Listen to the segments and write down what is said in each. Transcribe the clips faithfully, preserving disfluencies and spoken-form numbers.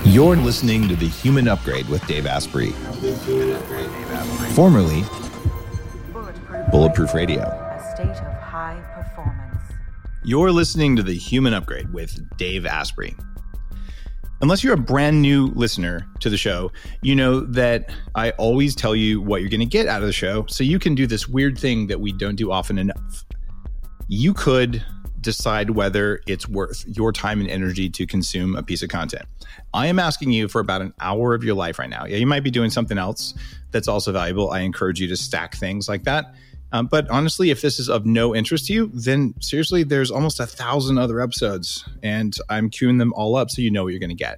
You're listening to The Human Upgrade with Dave Asprey, formerly Bulletproof Radio. A state of high performance. You're listening to The Human Upgrade with Dave Asprey. Unless you're a brand new listener to the show, you know that I always tell you what you're going to get out of the show, so you can do this weird thing that we don't do often enough. You could decide whether it's worth your time and energy to consume a piece of content. I am asking you for about an hour of your life right now. Yeah, you might be doing something else that's also valuable. I encourage you to stack things like that. Um, but honestly, if this is of no interest to you, then seriously, there's almost a thousand other episodes, and I'm queuing them all up so you know what you're going to get.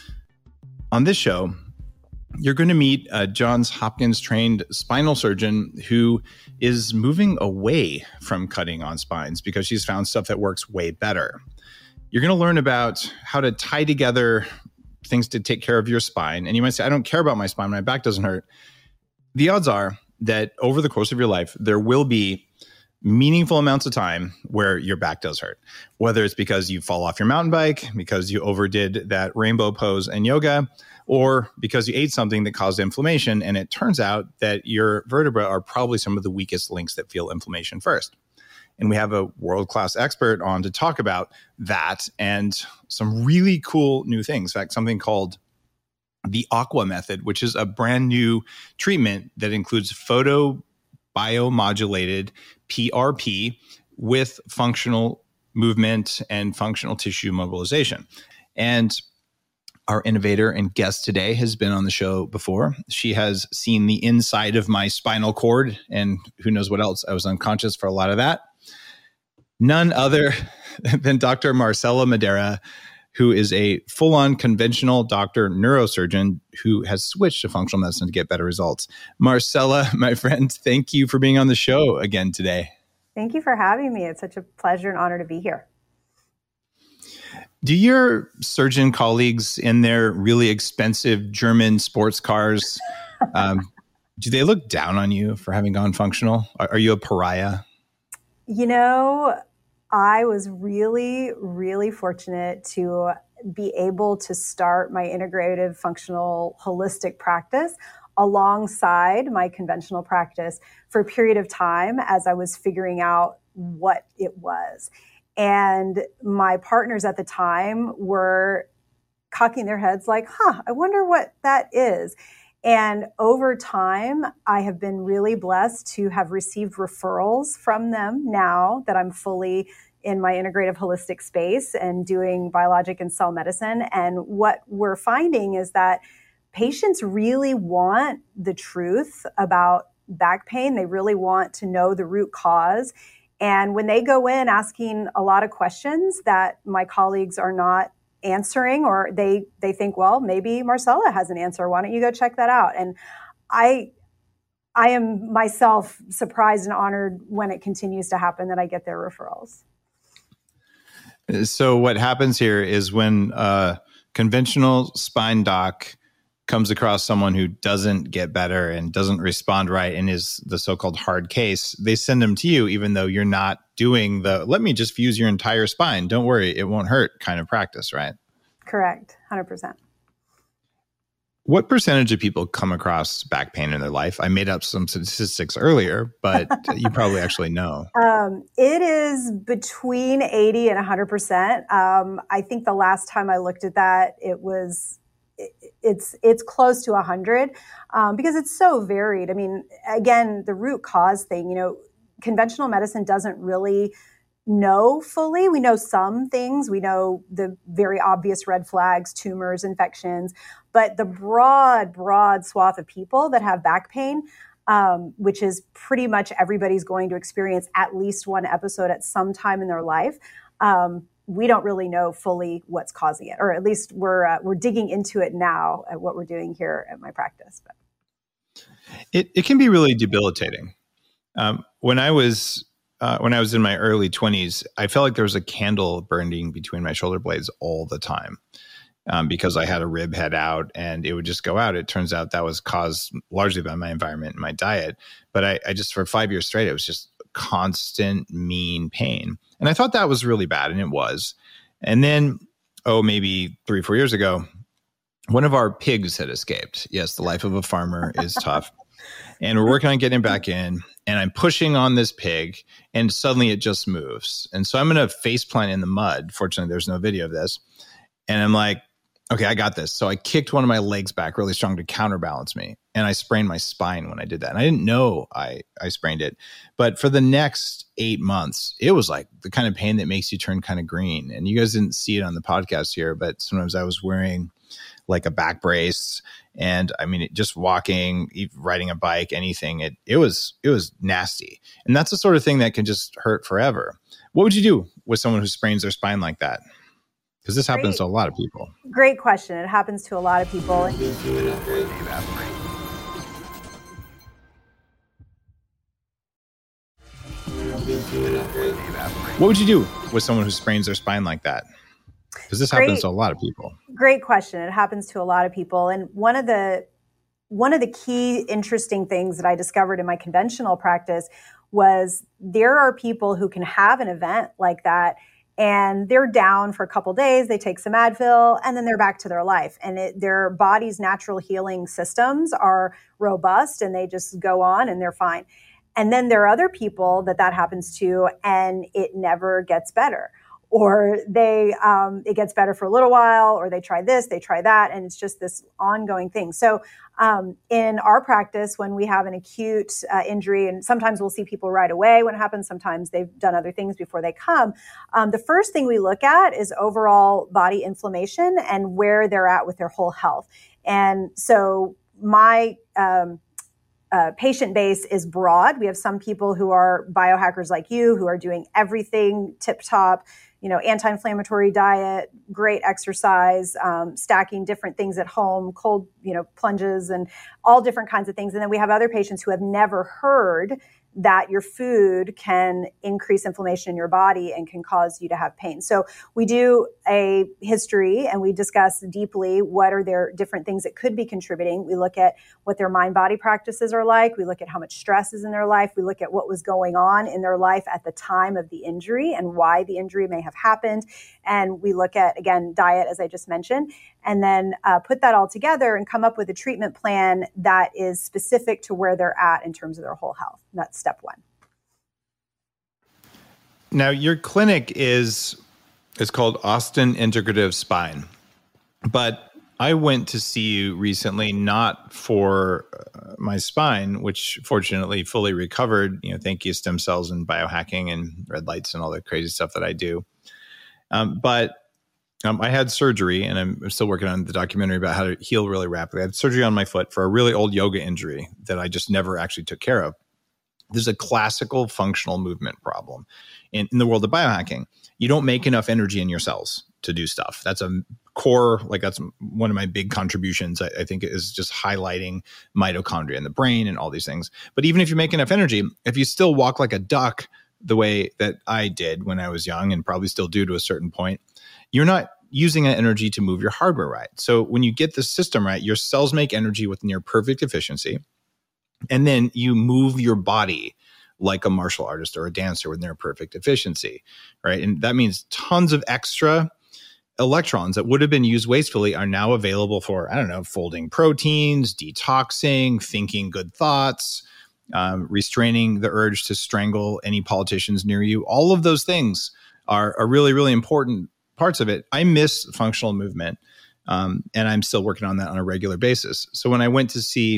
On this show, you're going to meet a Johns Hopkins trained spinal surgeon who is moving away from cutting on spines because she's found stuff that works way better. You're going to learn about how to tie together things to take care of your spine. And you might say, I don't care about my spine. My back doesn't hurt. The odds are that over the course of your life, there will be meaningful amounts of time where your back does hurt, whether it's because you fall off your mountain bike, because you overdid that rainbow pose in yoga, or because you ate something that caused inflammation. And it turns out that your vertebrae are probably some of the weakest links that feel inflammation first. And we have a world-class expert on to talk about that and some really cool new things. In fact, something called the Aqua Method, which is a brand new treatment that includes photobiomodulated P R P with functional movement and functional tissue mobilization. And our innovator and guest today has been on the show before. She has seen the inside of my spinal cord and who knows what else. I was unconscious for a lot of that. None other than Doctor Marcela Madera, who is a full-on conventional doctor neurosurgeon who has switched to functional medicine to get better results. Marcela, my friend, thank you for being on the show again today. Thank you for having me. It's such a pleasure and honor to be here. Do your surgeon colleagues in their really expensive German sports cars, um, do they look down on you for having gone functional? Are, are you a pariah? You know, I was really, really fortunate to be able to start my integrative functional holistic practice alongside my conventional practice for a period of time as I was figuring out what it was. And my partners at the time were cocking their heads like, huh, I wonder what that is. And over time, I have been really blessed to have received referrals from them now that I'm fully in my integrative holistic space and doing biologic and cell medicine. And what we're finding is that patients really want the truth about back pain. They really want to know the root cause. And when they go in asking a lot of questions that my colleagues are not answering, or they they think, well, maybe Marcela has an answer. Why don't you go check that out? And I I am myself surprised and honored when it continues to happen that I get their referrals. So what happens here is when a conventional spine doc comes across someone who doesn't get better and doesn't respond right and is the so-called hard case, they send them to you even though you're not doing the, let me just fuse your entire spine. Don't worry, it won't hurt kind of practice, right? Correct, one hundred percent. What percentage of people come across back pain in their life? I made up some statistics earlier, but you probably actually know. Um, it is between eighty and one hundred percent. Um, I think the last time I looked at that, it was it's it's close to one hundred um, because it's so varied. I mean, again, the root cause thing, you know, conventional medicine doesn't really know fully. We know some things. We know the very obvious red flags, tumors, infections, but the broad, broad swath of people that have back pain, um, which is pretty much everybody's going to experience at least one episode at some time in their life. Um, we don't really know fully what's causing it, or at least we're uh, we're digging into it now at what we're doing here at my practice. But it it can be really debilitating. Um, when I was uh, when I was in my early twenties, I felt like there was a candle burning between my shoulder blades all the time um, because I had a rib head out and it would just go out. It turns out that was caused largely by my environment and my diet. But I, I just for five years straight, it was just constant mean pain. And I thought that was really bad, and it was. And then, oh, maybe three, four years ago, one of our pigs had escaped. Yes, the life of a farmer is tough. And we're working on getting him back in. And I'm pushing on this pig, and suddenly it just moves. And so I'm going to face plant in the mud. Fortunately, there's no video of this. And I'm like, okay, I got this. So I kicked one of my legs back really strong to counterbalance me. And I sprained my spine when I did that. And I didn't know I, I sprained it. But for the next eight months, it was like the kind of pain that makes you turn kind of green. And you guys didn't see it on the podcast here, but sometimes I was wearing like a back brace. And I mean, it, just walking, riding a bike, anything, it it was it was nasty. And that's the sort of thing that can just hurt forever. What would you do with someone who sprains their spine like that? Because this happens Great. to a lot of people. Great question. It happens to a lot of people. What would you do with someone who sprains their spine like that? Because this Great. happens to a lot of people. Great question. It happens to a lot of people. And one of the one of the key interesting things that I discovered in my conventional practice was there are people who can have an event like that and they're down for a couple days, they take some Advil, and then they're back to their life. And it, their body's natural healing systems are robust and they just go on and they're fine. And then there are other people that that happens to and it never gets better. Or they, um, it gets better for a little while, or they try this, they try that, and it's just this ongoing thing. So um, in our practice, when we have an acute uh, injury, and sometimes we'll see people right away when it happens, sometimes they've done other things before they come, um, the first thing we look at is overall body inflammation and where they're at with their whole health. And so my um, Uh, patient base is broad. We have some people who are biohackers like you, who are doing everything tip top, you know, anti-inflammatory diet, great exercise, um, stacking different things at home, cold, you know, plunges and all different kinds of things. And then we have other patients who have never heard that your food can increase inflammation in your body and can cause you to have pain. So we do a history and we discuss deeply what are their different things that could be contributing. We look at what their mind-body practices are like. We look at how much stress is in their life. We look at what was going on in their life at the time of the injury and why the injury may have happened. And we look at, again, diet, as I just mentioned, and then uh, put that all together and come up with a treatment plan that is specific to where they're at in terms of their whole health. And that's step one. Now, your clinic is is called Austin Integrative Spine, but I went to see you recently not for uh, my spine, which fortunately fully recovered. You know, thank you stem cells and biohacking and red lights and all the crazy stuff that I do. Um, but um, I had surgery, and I'm still working on the documentary about how to heal really rapidly. I had surgery on my foot for a really old yoga injury that I just never actually took care of. There's a classical functional movement problem in, in the world of biohacking. You don't make enough energy in your cells to do stuff. That's a core, like that's one of my big contributions, I, I think, is just highlighting mitochondria in the brain and all these things. But even if you make enough energy, if you still walk like a duck the way that I did when I was young and probably still do to a certain point, you're not using that energy to move your hardware right. So when you get the system right, your cells make energy with near perfect efficiency. And then you move your body like a martial artist or a dancer with near perfect efficiency, right? And that means tons of extra electrons that would have been used wastefully are now available for, I don't know, folding proteins, detoxing, thinking good thoughts, um, restraining the urge to strangle any politicians near you. All of those things are, are really, really important parts of it. I miss functional movement, um, and I'm still working on that on a regular basis. So when I went to see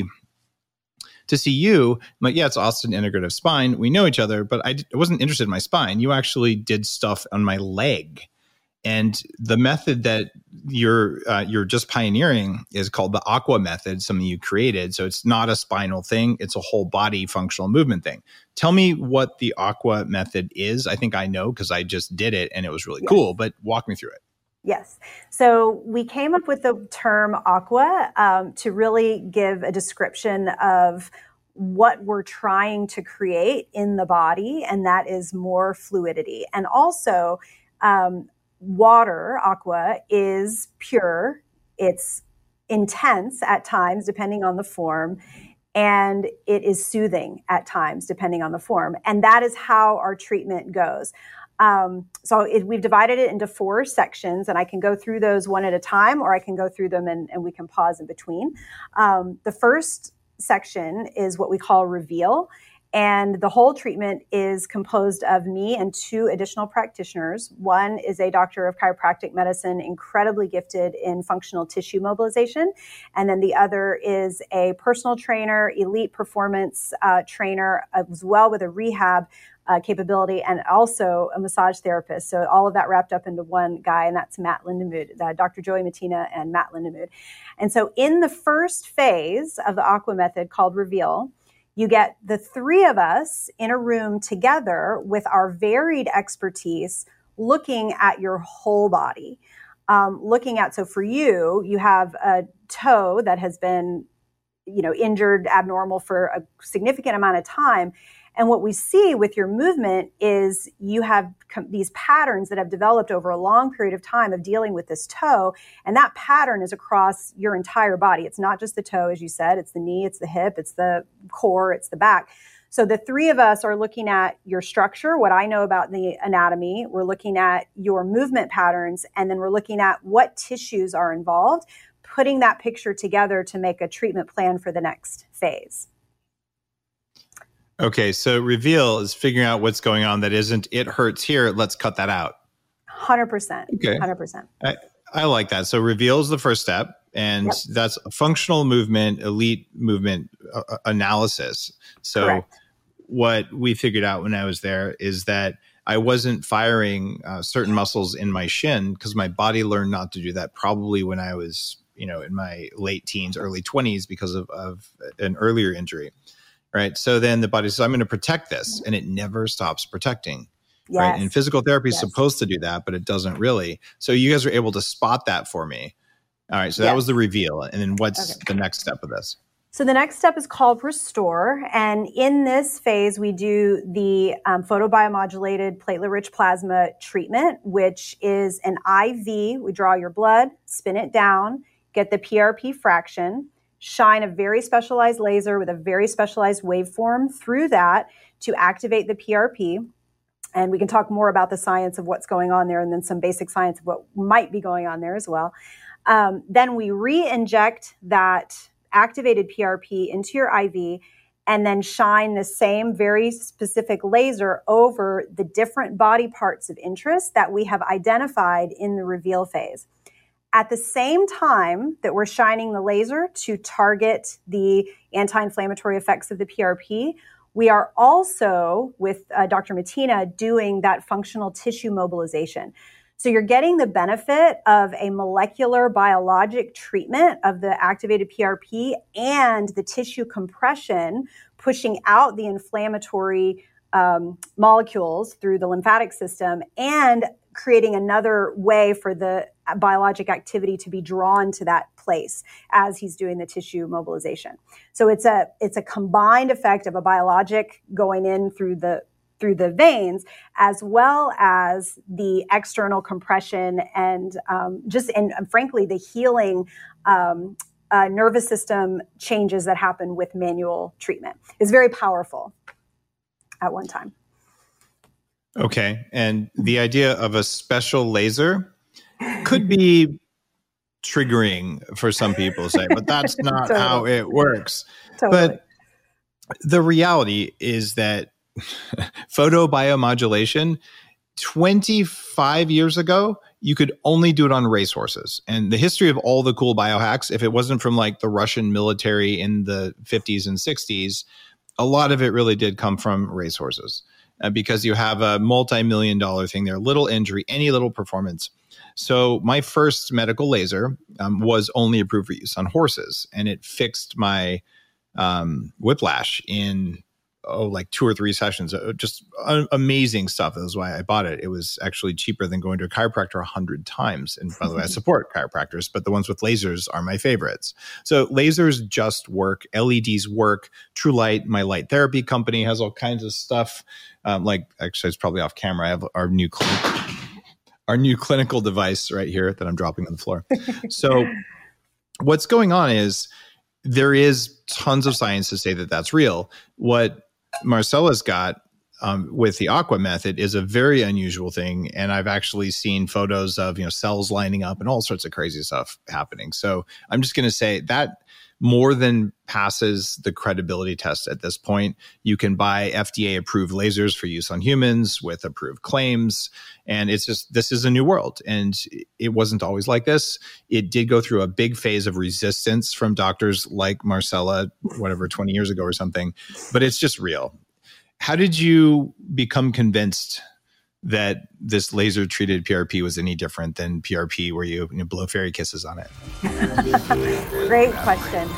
to see you, I'm like, yeah, it's Austin Integrative Spine. We know each other, but I, d- I wasn't interested in my spine. You actually did stuff on my leg. And the method that you're uh, you're just pioneering is called the Aqua method, something you created. So it's not a spinal thing. It's a whole body functional movement thing. Tell me what the Aqua method is. I think I know because I just did it and it was really yes. cool, but walk me through it. Yes. So we came up with the term aqua um, to really give a description of what we're trying to create in the body, and that is more fluidity. And also, um, water, aqua, is pure. It's intense at times, depending on the form, and it is soothing at times, depending on the form. And that is how our treatment goes. Um, so it, we've divided it into four sections, and I can go through those one at a time, or I can go through them and, and we can pause in between. Um, the first section is what we call Reveal. And the whole treatment is composed of me and two additional practitioners. One is a doctor of chiropractic medicine, incredibly gifted in functional tissue mobilization. And then the other is a personal trainer, elite performance uh, trainer, as well with a rehab uh, capability, and also a massage therapist. So all of that wrapped up into one guy, and that's Matt Lindemood, uh, Doctor Joey Mattina and Matt Lindemood. And so in the first phase of the Aqua method called Reveal, you get the three of us in a room together with our varied expertise looking at your whole body. Um, looking at, so for you, you have a toe that has been, you know, injured, abnormal for a significant amount of time. And what we see with your movement is you have com- these patterns that have developed over a long period of time of dealing with this toe. And that pattern is across your entire body. It's not just the toe, as you said, it's the knee, it's the hip, it's the core, it's the back. So the three of us are looking at your structure, what I know about the anatomy. We're looking at your movement patterns, and then we're looking at what tissues are involved, putting that picture together to make a treatment plan for the next phase. Okay, so Reveal is figuring out what's going on that isn't, it hurts here, let's cut that out. one hundred percent. Okay. one hundred percent. I, I like that. So Reveal is the first step, and yep. that's a functional movement, elite movement uh, analysis. So Correct. What we figured out when I was there is that I wasn't firing uh, certain muscles in my shin because my body learned not to do that probably when I was, you know, in my late teens, early twenties because of, of an earlier injury. Right. So then the body says, I'm going to protect this, and it never stops protecting. Yes. Right. And physical therapy is yes. supposed to do that, but it doesn't really. So you guys were able to spot that for me. All right. So yes. that was the Reveal. And then what's okay. the next step of this? So the next step is called Restore. And in this phase, we do the um, photobiomodulated platelet-rich plasma treatment, which is an I V. We draw your blood, spin it down, get the P R P fraction, shine a very specialized laser with a very specialized waveform through that to activate the P R P. And we can talk more about the science of what's going on there, and then some basic science of what might be going on there as well. Um, then we re-inject that activated P R P into your I V, and then shine the same very specific laser over the different body parts of interest that we have identified in the Reveal phase. At the same time that we're shining the laser to target the anti-inflammatory effects of the P R P, we are also, with uh, Doctor Mattina, doing that functional tissue mobilization. So you're getting the benefit of a molecular biologic treatment of the activated P R P and the tissue compression, pushing out the inflammatory um, molecules through the lymphatic system, and creating another way for the biologic activity to be drawn to that place as he's doing the tissue mobilization. So it's a it's a combined effect of a biologic going in through the through the veins, as well as the external compression and um, just and, and frankly the healing um, uh, nervous system changes that happen with manual treatment is very powerful at one time. Okay. And the idea of a special laser could be triggering for some people, say, but that's not totally. How it works. Totally. But the reality is that photobiomodulation, twenty-five years ago, you could only do it on racehorses. And the history of all the cool biohacks, if it wasn't from like the Russian military in the fifties and sixties, a lot of it really did come from racehorses. Uh, because you have a multi-million dollar thing there, little injury, any little performance. So my first medical laser um, was only approved for use on horses, and it fixed my um, whiplash in, oh, like two or three sessions. Uh, just uh, amazing stuff. That was why I bought it. It was actually cheaper than going to a chiropractor a hundred times. And by the way, I support chiropractors, but the ones with lasers are my favorites. So lasers just work. L E Ds work. True Light, my light therapy company, has all kinds of stuff. Um, like, actually, it's probably off camera. I have our new clinic, our new clinical device right here that I'm dropping on the floor. So what's going on is there is tons of science to say that that's real. What Marcella's got um, with the Aqua method is a very unusual thing. And I've actually seen photos of, you know, cells lining up and all sorts of crazy stuff happening. So I'm just going to say that more than passes the credibility test at this point. You can buy F D A approved lasers for use on humans with approved claims. And it's just, this is a new world. And it wasn't always like this. It did go through a big phase of resistance from doctors like Marcella, whatever, twenty years ago or something, but it's just real. How did you become convinced that this laser treated P R P was any different than P R P where you, you know, blow fairy kisses on it? Great question.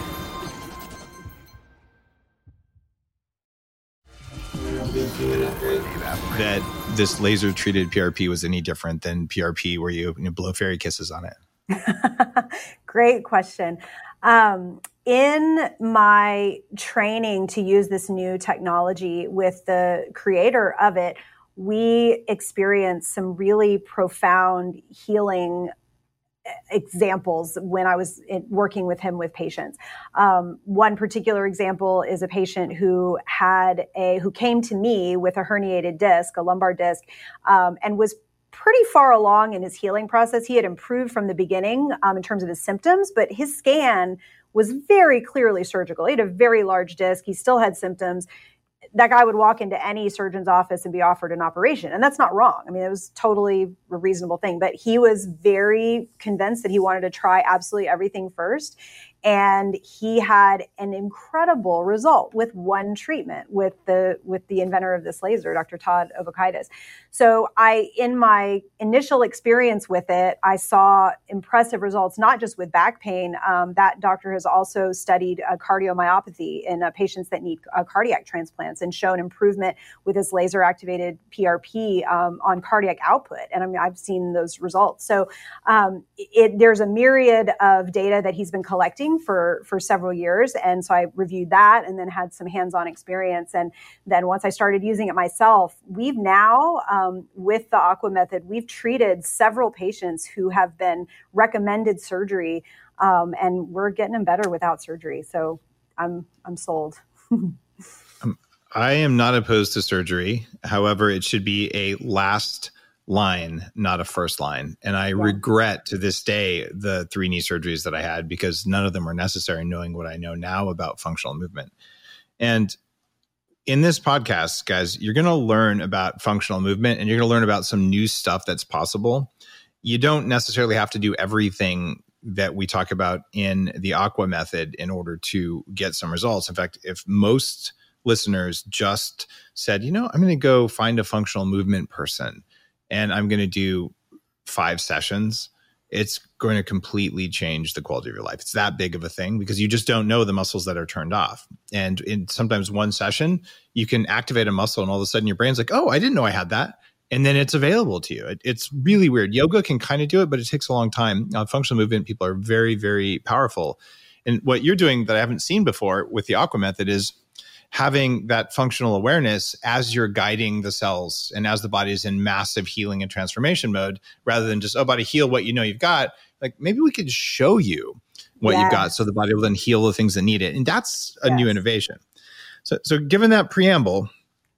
That this laser treated P R P was any different than P R P where you, you know, blow fairy kisses on it? Great question. Um, in my training to use this new technology with the creator of it, we experienced some really profound healing examples when I was in, working with him with patients. Um, one particular example is a patient who had a who came to me with a herniated disc, a lumbar disc, um, and was pretty far along in his healing process. He had improved from the beginning um, in terms of his symptoms, but his scan was very clearly surgical. He had a very large disc. He still had symptoms. That guy would walk into any surgeon's office and be offered an operation. And that's not wrong. I mean, it was totally a reasonable thing, but he was very convinced that he wanted to try absolutely everything first. And he had an incredible result with one treatment with the with the inventor of this laser, Doctor Todd Ovokaitys. So I, in my initial experience with it, I saw impressive results, not just with back pain. Um, that doctor has also studied uh, cardiomyopathy in uh, patients that need uh, cardiac transplants and shown improvement with this laser-activated P R P um, on cardiac output. And I mean, I've seen those results. So um, it, there's a myriad of data that he's been collecting for, for several years. And so I reviewed that and then had some hands-on experience. And then once I started using it myself, we've now, um, with the Aqua method, we've treated several patients who have been recommended surgery, um, and we're getting them better without surgery. So I'm, I'm sold. um, I am not opposed to surgery. However, it should be a last line, not a first line. And I yeah. regret to this day the three knee surgeries that I had because none of them were necessary, knowing what I know now about functional movement. And in this podcast, guys, you're going to learn about functional movement and you're going to learn about some new stuff that's possible. You don't necessarily have to do everything that we talk about in the Aqua method in order to get some results. In fact, if most listeners just said, you know, I'm going to go find a functional movement person and I'm going to do five sessions, it's going to completely change the quality of your life. It's that big of a thing because you just don't know the muscles that are turned off. And in sometimes one session, you can activate a muscle and all of a sudden your brain's like, oh, I didn't know I had that. And then it's available to you. It, it's really weird. Yoga can kind of do it, but it takes a long time. Uh, functional movement people are very, very powerful. And what you're doing that I haven't seen before with the Aqua method is having that functional awareness as you're guiding the cells and as the body is in massive healing and transformation mode, rather than just, oh, body, heal what you know you've got. Like maybe we could show you what yes. you've got so the body will then heal the things that need it. And that's a yes. new innovation. So, so given that preamble,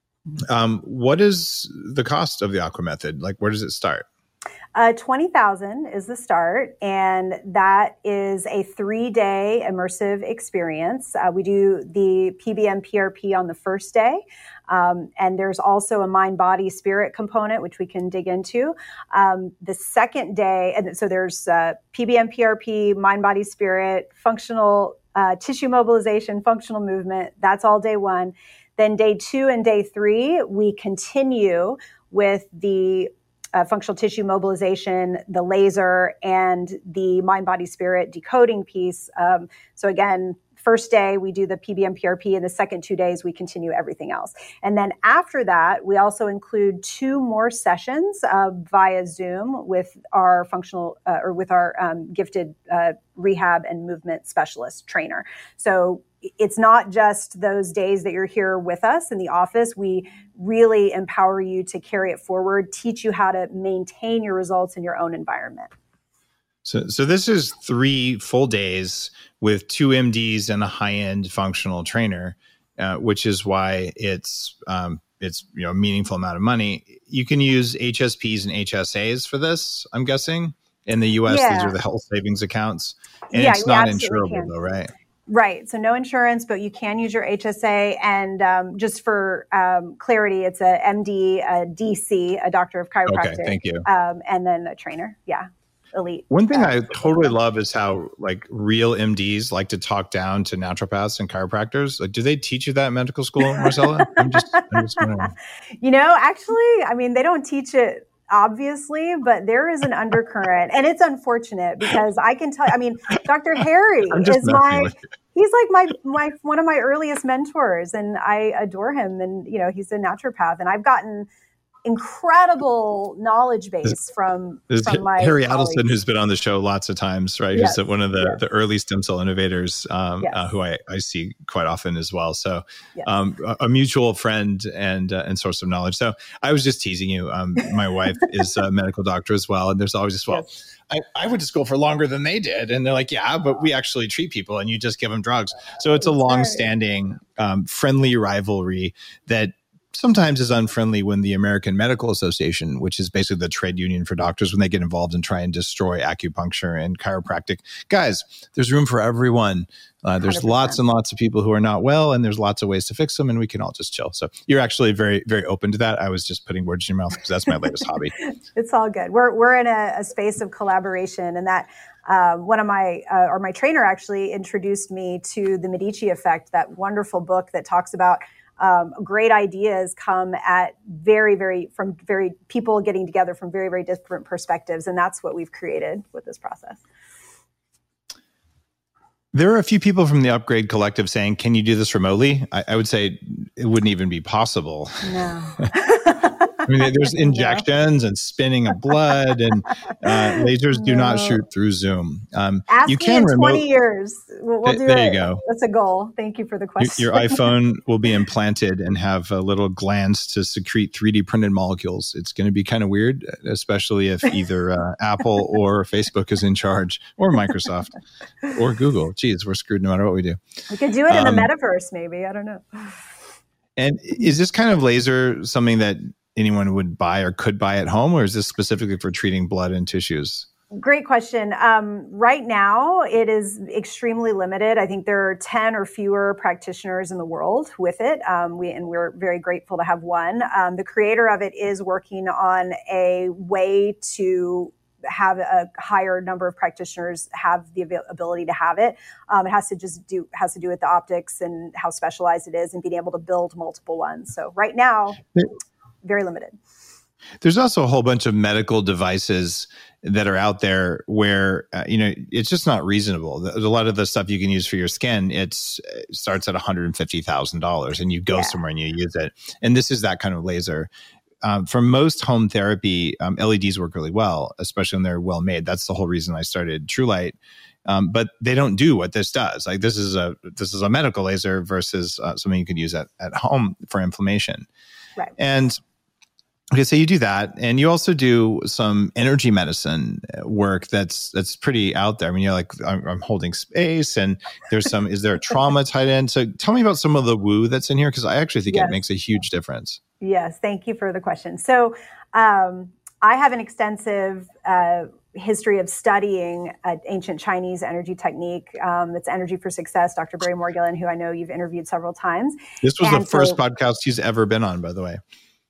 um, what is the cost of the Aqua method? Like, where does it start? Uh, twenty thousand is the start, and that is a three-day immersive experience. Uh, we do the P B M P R P on the first day, um, and there's also a mind, body, spirit component, which we can dig into. Um, the second day, and so there's uh, P B M P R P, mind, body, spirit, functional uh, tissue mobilization, functional movement. That's all day one. Then day two and day three, we continue with the Uh, functional tissue mobilization, the laser, and the mind, body, spirit decoding piece. Um, so again, first day we do the P B M P R P, and the second two days we continue everything else. And then after that, we also include two more sessions uh, via Zoom with our functional uh, or with our um, gifted uh, rehab and movement specialist trainer. So it's not just those days that you're here with us in the office. We really empower you to carry it forward, teach you how to maintain your results in your own environment. So, so this is three full days with two M Ds and a high-end functional trainer, uh, which is why it's um, it's, you know, a meaningful amount of money. You can use H S Ps and H S As for this, I'm guessing. In the U S, yeah. These are the health savings accounts. And yeah, it's not insurable can. though, right? Right. So no insurance, but you can use your H S A. And um, just for um, clarity, it's a M D, a D C, a doctor of chiropractic. Okay, thank you. Um, and then a trainer. Yeah. Elite. One thing uh, I totally love is how like real M Ds like to talk down to naturopaths and chiropractors. Like, do they teach you that in medical school, Marcella? I'm just, I'm just wondering. You know, actually, I mean, they don't teach it obviously, but there is an undercurrent, and it's unfortunate because I can tell, I mean, Doctor Harry is my, he's like my, my, one of my earliest mentors, and I adore him. And, you know, he's a naturopath, and I've gotten incredible knowledge base from, from my Harry colleagues. Adelson, who's been on the show lots of times, right? Yes. Who's one of the, yes. the early stem cell innovators, um, yes. uh, who I, I see quite often as well. So yes. um, a, a mutual friend and uh, and source of knowledge. So I was just teasing you. Um, my wife is a medical doctor as well. And there's always this, well, yes. I, I went to school for longer than they did. And they're like, yeah, but we actually treat people and you just give them drugs. So it's a long-standing um, friendly rivalry that sometimes is unfriendly when the American Medical Association, which is basically the trade union for doctors, when they get involved and try and destroy acupuncture and chiropractic. Guys, there's room for everyone. Uh, there's one hundred percent. Lots and lots of people who are not well, and there's lots of ways to fix them, and we can all just chill. So you're actually very, very open to that. I was just putting words in your mouth because that's my latest hobby. It's all good. We're we're in a, a space of collaboration, and that uh, one of my uh, or my trainer actually introduced me to the Medici Effect, that wonderful book that talks about Um, great ideas come at very, very, from very people getting together from very, very different perspectives. And that's what we've created with this process. There are a few people from the Upgrade Collective saying, can you do this remotely? I, I would say it wouldn't even be possible. No. I mean, there's injections and spinning of blood, and uh, lasers no. do not shoot through Zoom. Um, Ask you me can in remote- twenty years. We'll, we'll do there it. you go. That's a goal. Thank you for the question. Your, your iPhone will be implanted and have uh, little glands to secrete three D printed molecules. It's going to be kind of weird, especially if either uh, Apple or Facebook is in charge, or Microsoft, or Google. Geez, we're screwed no matter what we do. We could do it in um, the metaverse, maybe. I don't know. And is this kind of laser something that anyone would buy or could buy at home, or is this specifically for treating blood and tissues? Great question. Um, right now, it is extremely limited. I think there are ten or fewer practitioners in the world with it. Um, we, and we're very grateful to have one. Um, the creator of it is working on a way to have a higher number of practitioners have the ability to have it. Um, it has to just do, has to do with the optics and how specialized it is and being able to build multiple ones. So right now, very limited. There's also a whole bunch of medical devices that are out there where, uh, you know, it's just not reasonable. There's a lot of the stuff you can use for your skin, it's, it starts at one hundred fifty thousand dollars and you go yeah. somewhere and you use it. And this is that kind of laser. Um, for most home therapy, um, L E Ds work really well, especially when they're well made. That's the whole reason I started TrueLight. Um, but they don't do what this does. Like this is a this is a medical laser versus uh, something you could use at, at home for inflammation. Right. And okay, so you do that, and you also do some energy medicine work that's that's pretty out there. I mean, you're like, I'm, I'm holding space, and there's some. Is there a trauma tied in? So tell me about some of the woo that's in here, because I actually think yes. it makes a huge difference. Yes, thank you for the question. So um, I have an extensive uh, history of studying uh, ancient Chinese energy technique. Um, it's Energy for Success, Doctor Barry Morguelan, who I know you've interviewed several times. This was and the first so, podcast he's ever been on, by the way.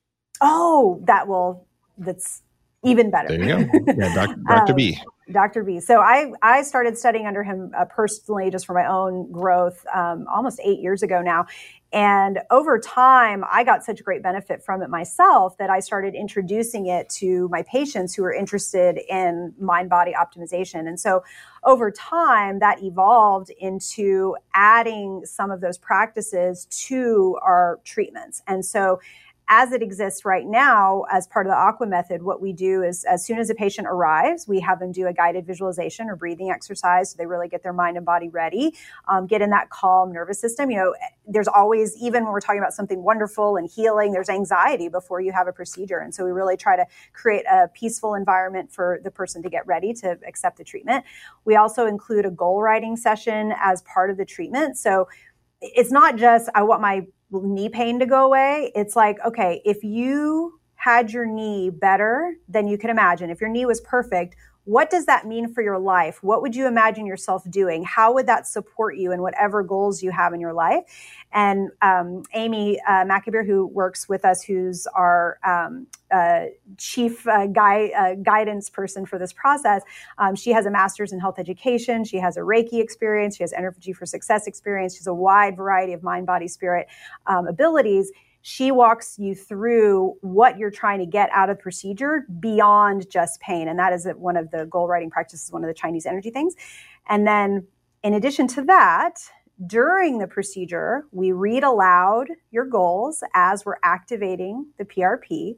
Oh, that will, that's even better. There you go. Yeah, doc, Doctor um, B. Doctor B. So I, I started studying under him uh, personally, just for my own growth, um, almost eight years ago now. And over time, I got such great benefit from it myself that I started introducing it to my patients who were interested in mind-body optimization. And so over time, that evolved into adding some of those practices to our treatments. And so as it exists right now, as part of the Aqua Method, what we do is as soon as a patient arrives, we have them do a guided visualization or breathing exercise so they really get their mind and body ready, um, get in that calm nervous system. You know, there's always, even when we're talking about something wonderful and healing, there's anxiety before you have a procedure. And so we really try to create a peaceful environment for the person to get ready to accept the treatment. We also include a goal writing session as part of the treatment. So it's not just, I want my knee pain to go away. It's like, okay, if you had your knee better than you could imagine, if your knee was perfect, what does that mean for your life? What would you imagine yourself doing? How would that support you in whatever goals you have in your life? And um, Amy uh, McAbeer, who works with us, who's our um, uh, chief uh, gui- uh, guidance person for this process, um, she has a master's in health education. She has a Reiki experience. She has Energy for Success experience. She has a wide variety of mind, body, spirit um, abilities. She walks you through what you're trying to get out of the procedure beyond just pain. And that is one of the goal writing practices, one of the Chinese energy things. And then in addition to that, during the procedure, we read aloud your goals as we're activating the P R P.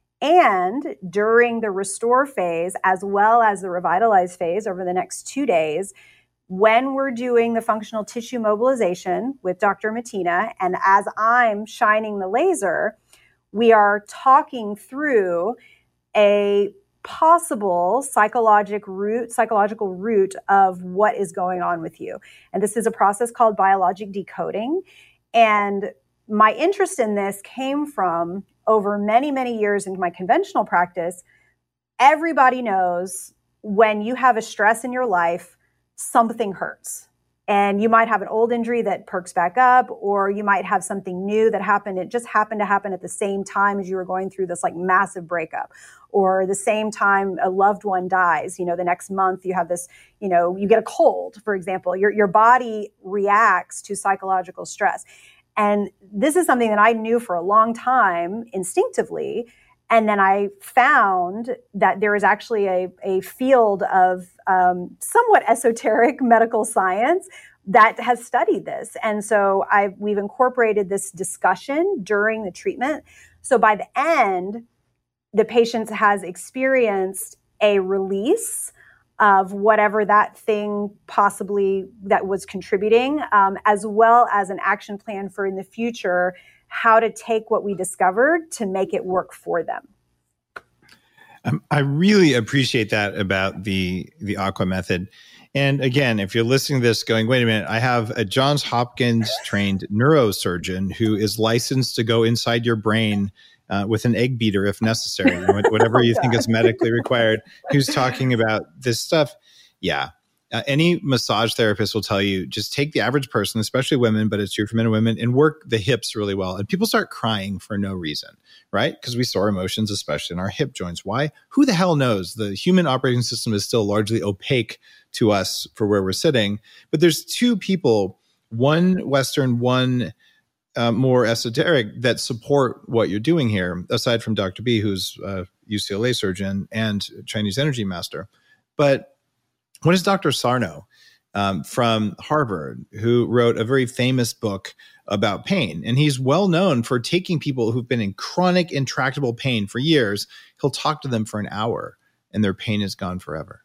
And during the restore phase, as well as the revitalize phase over the next two days, when we're doing the functional tissue mobilization with Doctor Matina, and as I'm shining the laser, we are talking through a possible psychologic root, psychological root of what is going on with you. And this is a process called biologic decoding. And my interest in this came from over many, many years into my conventional practice. Everybody knows when you have a stress in your life, something hurts. And you might have an old injury that perks back up, or you might have something new that happened. It just happened to happen at the same time as you were going through this like massive breakup, or the same time a loved one dies. You know, the next month you have this, you know, you get a cold, for example. Your, your body reacts to psychological stress. And this is something that I knew for a long time instinctively. And then I found that there is actually a, a field of um, somewhat esoteric medical science that has studied this. And so I've, we've incorporated this discussion during the treatment. So by the end, the patient has experienced a release of whatever that thing possibly that was contributing, um, as well as an action plan for in the future, how to take what we discovered to make it work for them. Um, I really appreciate that about the the Aqua method. And again, if you're listening to this going, wait a minute, I have a Johns Hopkins trained neurosurgeon who is licensed to go inside your brain uh, with an egg beater if necessary, whatever you think is medically required, who's talking about this stuff. Yeah. Uh, any massage therapist will tell you, just take the average person, especially women, but it's true for men and women, and work the hips really well. And people start crying for no reason, right? Because we store emotions, especially in our hip joints. Why? Who the hell knows? The human operating system is still largely opaque to us for where we're sitting. But there's two people, one Western, one uh, more esoteric, that support what you're doing here, aside from Doctor B, who's a U C L A surgeon and Chinese energy master. But what is Doctor Sarno um, from Harvard, who wrote a very famous book about pain? And he's well known for taking people who've been in chronic, intractable pain for years. He'll talk to them for an hour and their pain is gone forever.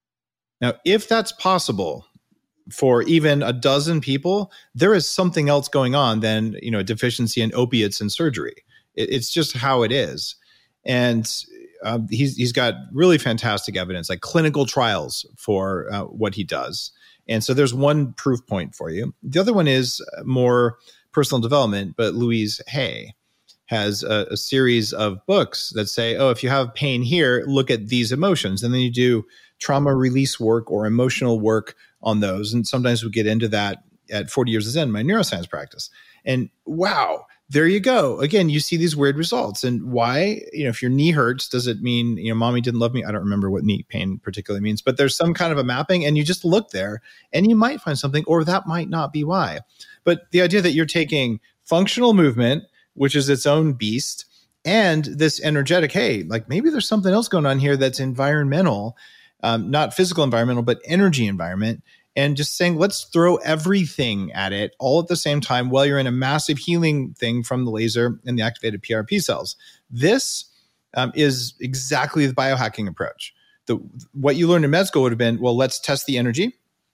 Now, if that's possible for even a dozen people, there is something else going on than, you know, a deficiency in opiates and surgery. It, it's just how it is. And Uh, he's he's got really fantastic evidence, like clinical trials for uh, what he does. And so there's one proof point for you. The other one is more personal development, but Louise Hay has a, a series of books that say, oh, if you have pain here, look at these emotions. And then you do trauma release work or emotional work on those. And sometimes we get into that at forty years in my neuroscience practice. And wow, there you go. Again, you see these weird results. And why? You know, if your knee hurts, does it mean, you know, mommy didn't love me? I don't remember what knee pain particularly means, but there's some kind of a mapping, and you just look there and you might find something, or that might not be why. But the idea that you're taking functional movement, which is its own beast, and this energetic, hey, like maybe there's something else going on here that's environmental, um, not physical environmental, but energy environment. And just saying, let's throw everything at it all at the same time while you're in a massive healing thing from the laser and the activated P R P cells. This um, is exactly the biohacking approach. The, what you learned in med school would have been, well, let's test the energy.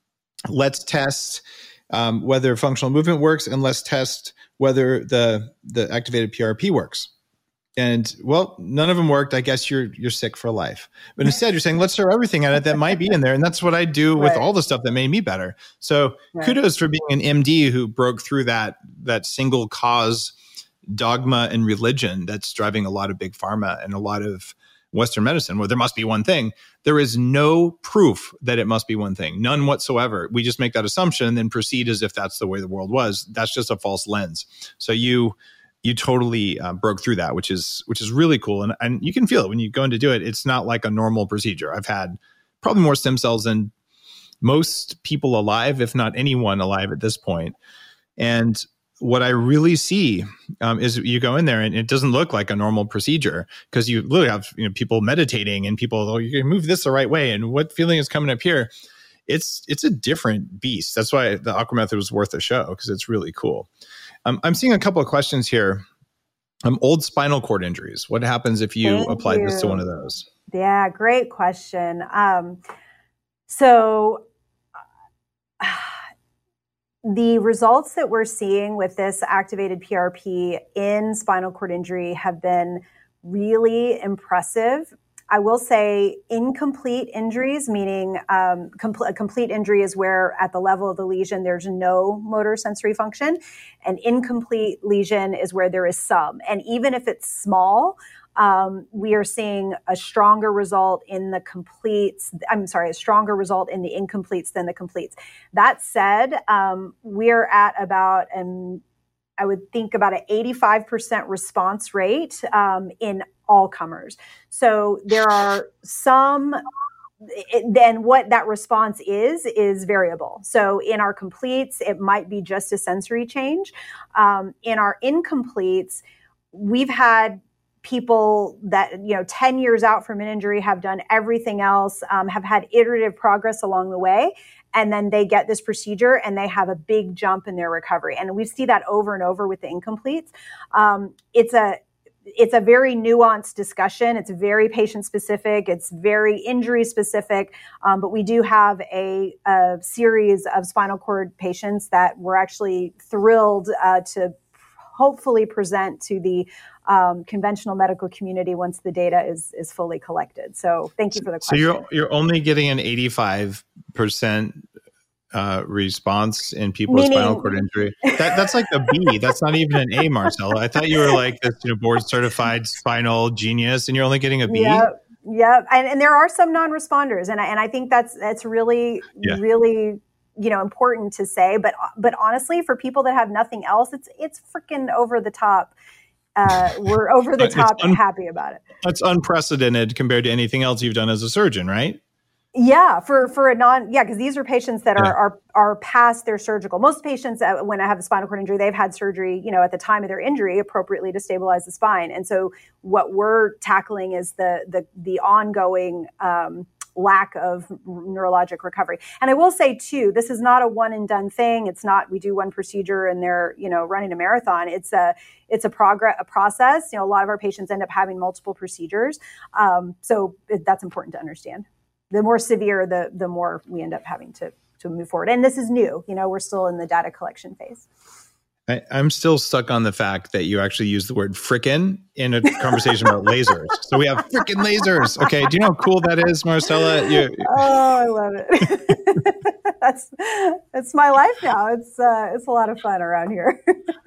Let's test um, whether functional movement works, and let's test whether the, the activated P R P works. And well, none of them worked. I guess you're you're sick for life. But instead, you're saying, let's throw everything at it that might be in there. And that's what I do with Right. all the stuff that made me better. So Right. kudos for being an M D who broke through that that single cause dogma and religion that's driving a lot of big pharma and a lot of Western medicine, where there must be one thing. There is no proof that it must be one thing, none whatsoever. We just make that assumption and then proceed as if that's the way the world was. That's just a false lens. So you you totally uh, broke through that, which is which is really cool. And, and you can feel it when you go in to do it. It's not like a normal procedure. I've had probably more stem cells than most people alive, if not anyone alive at this point. And what I really see um, is you go in there and it doesn't look like a normal procedure, because you literally have, you know, people meditating and people, oh, you can move this the right way. And what feeling is coming up here? It's it's a different beast. That's why the Aqua Method was worth a show, because it's really cool. Um, I'm seeing a couple of questions here. Um, old spinal cord injuries. What happens if you Thank applied you. this to one of those? Yeah, great question. Um, so the results that we're seeing with this activated P R P in spinal cord injury have been really impressive. I will say incomplete injuries, meaning um, com- a complete injury is where at the level of the lesion, there's no motor sensory function. An incomplete lesion is where there is some. And even if it's small, um, we are seeing a stronger result in the completes. I'm sorry, a stronger result in the incompletes than the completes. That said, um, we're at about an I would think about an eighty-five percent response rate um, in all comers. So there are some, it, then what that response is, is variable. So in our completes, it might be just a sensory change. Um, in our incompletes, we've had people that, you know, ten years out from an injury have done everything else, um, have had iterative progress along the way. And then they get this procedure and they have a big jump in their recovery. And we see that over and over with the incompletes. Um, it's a, it's a very nuanced discussion. It's very patient specific. It's very injury specific. Um, but we do have a, a series of spinal cord patients that we're actually thrilled uh, to hopefully present to the um, conventional medical community once the data is is fully collected. So thank you for the question. So you're you're only getting an eighty-five percent uh, response in people Meaning, with spinal cord injury. That that's like a B. That's not even an A, Marcella. I thought you were like this, you know, board certified spinal genius, and you're only getting a B. Yep, yep. And, and there are some non-responders, and I, and I think that's that's really Yeah. really you know important to say. But but honestly, for people that have nothing else, it's it's freaking over the top. Uh, we're over the top un- happy about it. That's unprecedented compared to anything else you've done as a surgeon, right? Yeah, for for a non yeah, because these are patients that are Yeah. are are past their surgical. Most patients, uh, when I have a spinal cord injury, they've had surgery, you know, at the time of their injury, appropriately to stabilize the spine. And so, what we're tackling is the the the ongoing um, lack of neurologic recovery. And I will say too, this is not a one and done thing. It's not we do one procedure and they're you know running a marathon. It's a it's a progress a process. You know, a lot of our patients end up having multiple procedures. Um, so it, that's important to understand. The more severe, the the more we end up having to to move forward. And this is new. You know, we're still in the data collection phase. I, I'm still stuck on the fact that you actually use the word frickin' in a conversation about lasers. So we have frickin' lasers. Okay, do you know how cool that is, Marcella? You, Oh, I love it. that's that's my life now. It's uh, it's a lot of fun around here.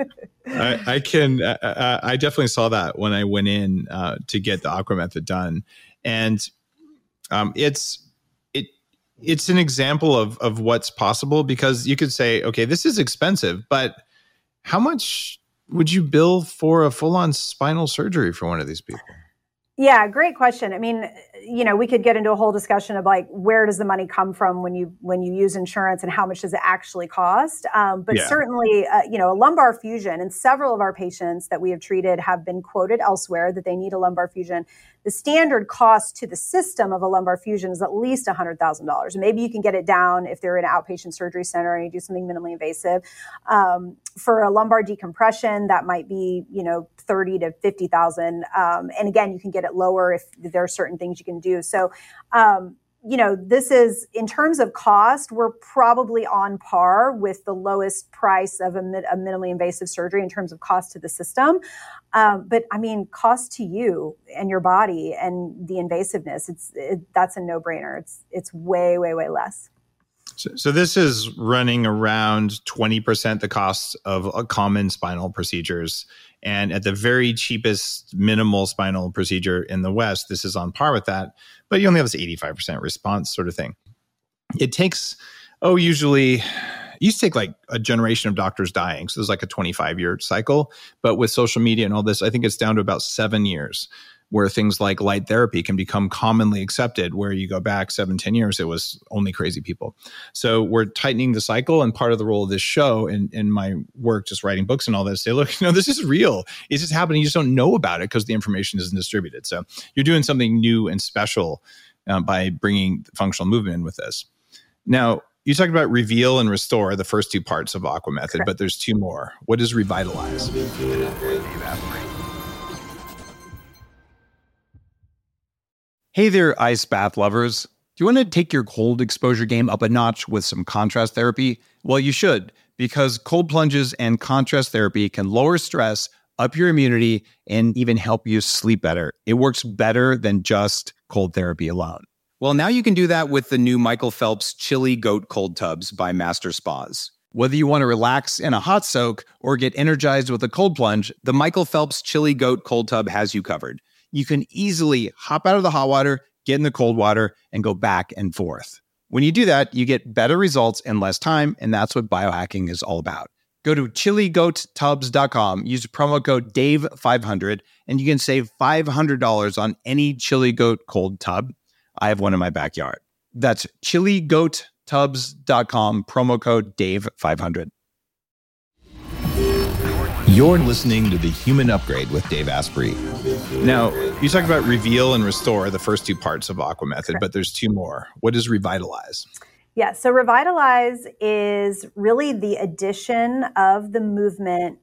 I, I can. Uh, I definitely saw that when I went in uh, to get the Aqua Method done, and um, it's it it's an example of of what's possible, because you could say, okay, this is expensive, but how much would you bill for a full on spinal surgery for one of these people? Yeah, great question. I mean, you know, we could get into a whole discussion of like, where does the money come from when you when you use insurance, and how much does it actually cost? Um, but Yeah. certainly, uh, you know, a lumbar fusion, and several of our patients that we have treated have been quoted elsewhere that they need a lumbar fusion. The standard cost to the system of a lumbar fusion is at least one hundred thousand dollars. Maybe you can get it down if they're in an outpatient surgery center and you do something minimally invasive. Um, for a lumbar decompression, that might be, you know, thirty to fifty thousand. Um, and again, you can get it lower if there are certain things you can do. So, um, you know, this is, in terms of cost, we're probably on par with the lowest price of a, mid, a minimally invasive surgery in terms of cost to the system. Um, but I mean, cost to you and your body and the invasiveness, it's it, that's a no-brainer. It's it's way, way, way less. So, so this is running around twenty percent the cost of a common spinal procedures. And at the very cheapest minimal spinal procedure in the West, this is on par with that. But you only have this eighty-five percent response sort of thing. It takes, oh, usually, it used to take like a generation of doctors dying. So there's like a twenty-five year cycle. But with social media and all this, I think it's down to about seven years. Where things like light therapy can become commonly accepted, where you go back seven, ten years, it was only crazy people. So we're tightening the cycle. And part of the role of this show and in my work, just writing books and all this, say, look, you know, this is real. It's just happening. You just don't know about it because the information isn't distributed. So you're doing something new and special uh, by bringing functional movement in with this. Now, you talked about reveal and restore, the first two parts of Aqua Method, Correct. But there's two more. What is revitalize? Hey there, ice bath lovers. Do you want to take your cold exposure game up a notch with some contrast therapy? Well, you should, because cold plunges and contrast therapy can lower stress, up your immunity, and even help you sleep better. It works better than just cold therapy alone. Well, now you can do that with the new Michael Phelps Chili Goat Cold Tubs by Master Spas. Whether you want to relax in a hot soak or get energized with a cold plunge, the Michael Phelps Chili Goat Cold Tub has you covered. You can easily hop out of the hot water, get in the cold water, and go back and forth. When you do that, you get better results in less time, and that's what biohacking is all about. Go to chili goat tubs dot com, use promo code Dave five hundred, and you can save five hundred dollars on any Chili Goat cold tub. I have one in my backyard. That's chili goat tubs dot com, promo code Dave five hundred. You're listening to The Human Upgrade with Dave Asprey. Now, you talked about reveal and restore, the first two parts of Aqua Method, Correct. But there's two more. What is revitalize? Yeah, so revitalize is really the addition of the movement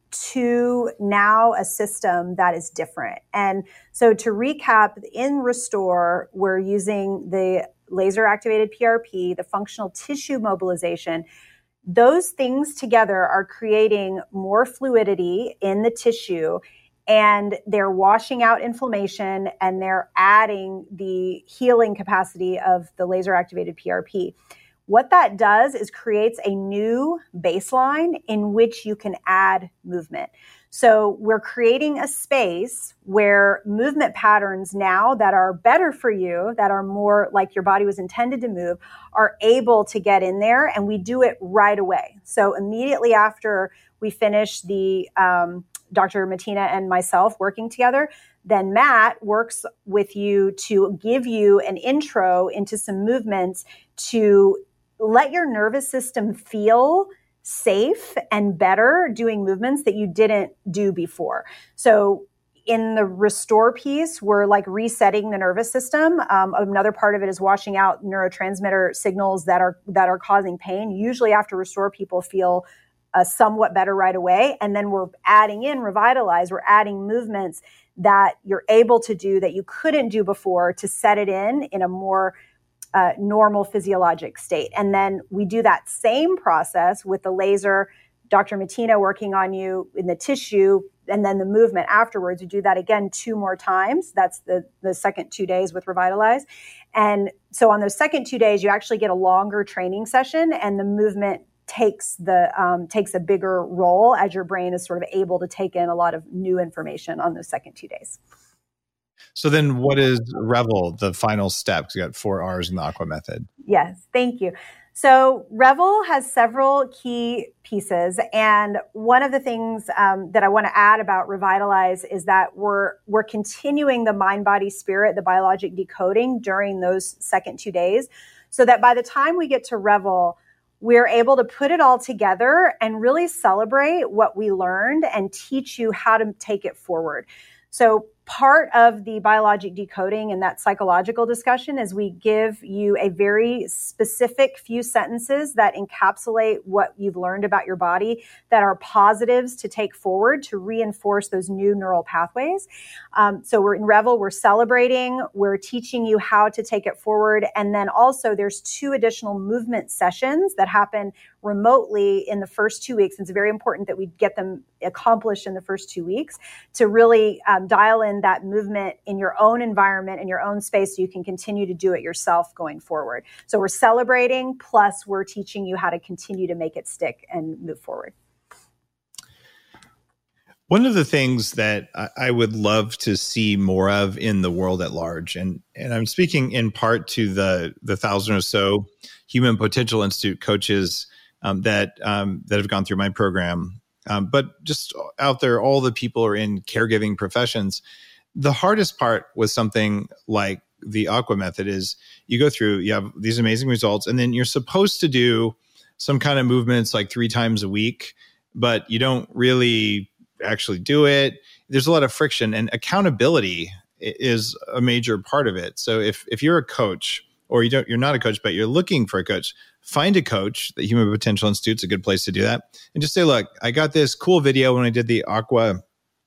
to now a system that is different. And so to recap, in restore, we're using the laser activated P R P, the functional tissue mobilization. Those things together are creating more fluidity in the tissue, and they're washing out inflammation, and they're adding the healing capacity of the laser activated P R P. What that does is creates a new baseline in which you can add movement. So we're creating a space where movement patterns now that are better for you, that are more like your body was intended to move, are able to get in there, and we do it right away. So immediately after we finish the um, Doctor Mattina and myself working together, then Matt works with you to give you an intro into some movements to let your nervous system feel safe and better doing movements that you didn't do before. So in the restore piece, we're like resetting the nervous system. Um, another part of it is washing out neurotransmitter signals that are that are causing pain. Usually after restore, people feel uh, somewhat better right away. And then we're adding in revitalize. We're adding movements that you're able to do that you couldn't do before to set it in in a more Uh, normal physiologic state. And then we do that same process with the laser, Doctor Mattina working on you in the tissue, and then the movement afterwards. You do that again two more times. That's the, the second two days with Revitalize. And so on those second two days, you actually get a longer training session, and the movement takes the um, takes a bigger role as your brain is sort of able to take in a lot of new information on those second two days. So then what is Revel, the final step? Because you got four R's in the Aqua Method. Yes, thank you. So Revel has several key pieces. And one of the things um, that I want to add about Revitalize is that we're we're continuing the mind, body, spirit, the biologic decoding during those second two days, so that by the time we get to Revel, we're able to put it all together and really celebrate what we learned and teach you how to take it forward. So part of the biologic decoding and that psychological discussion is we give you a very specific few sentences that encapsulate what you've learned about your body that are positives to take forward to reinforce those new neural pathways. Um, so we're in Revel, we're celebrating, we're teaching you how to take it forward. And then also there's two additional movement sessions that happen remotely in the first two weeks. It's very important that we get them accomplished in the first two weeks to really um, dial in that movement in your own environment, in your own space, so you can continue to do it yourself going forward. So we're celebrating, plus we're teaching you how to continue to make it stick and move forward. One of the things that I would love to see more of in the world at large, and, and I'm speaking in part to the, the thousand or so Human Potential Institute coaches um, that um, that have gone through my program, um, but just out there, all the people are in caregiving professions. The hardest part with something like the Aqua method is you go through, you have these amazing results, and then you're supposed to do some kind of movements like three times a week, but you don't really actually do it. There's a lot of friction, and accountability is a major part of it. So if if you're a coach, or you don't, you're not a coach, but you're looking for a coach, find a coach. The Human Potential Institute's a good place to do that. And just say, look, I got this cool video when I did the Aqua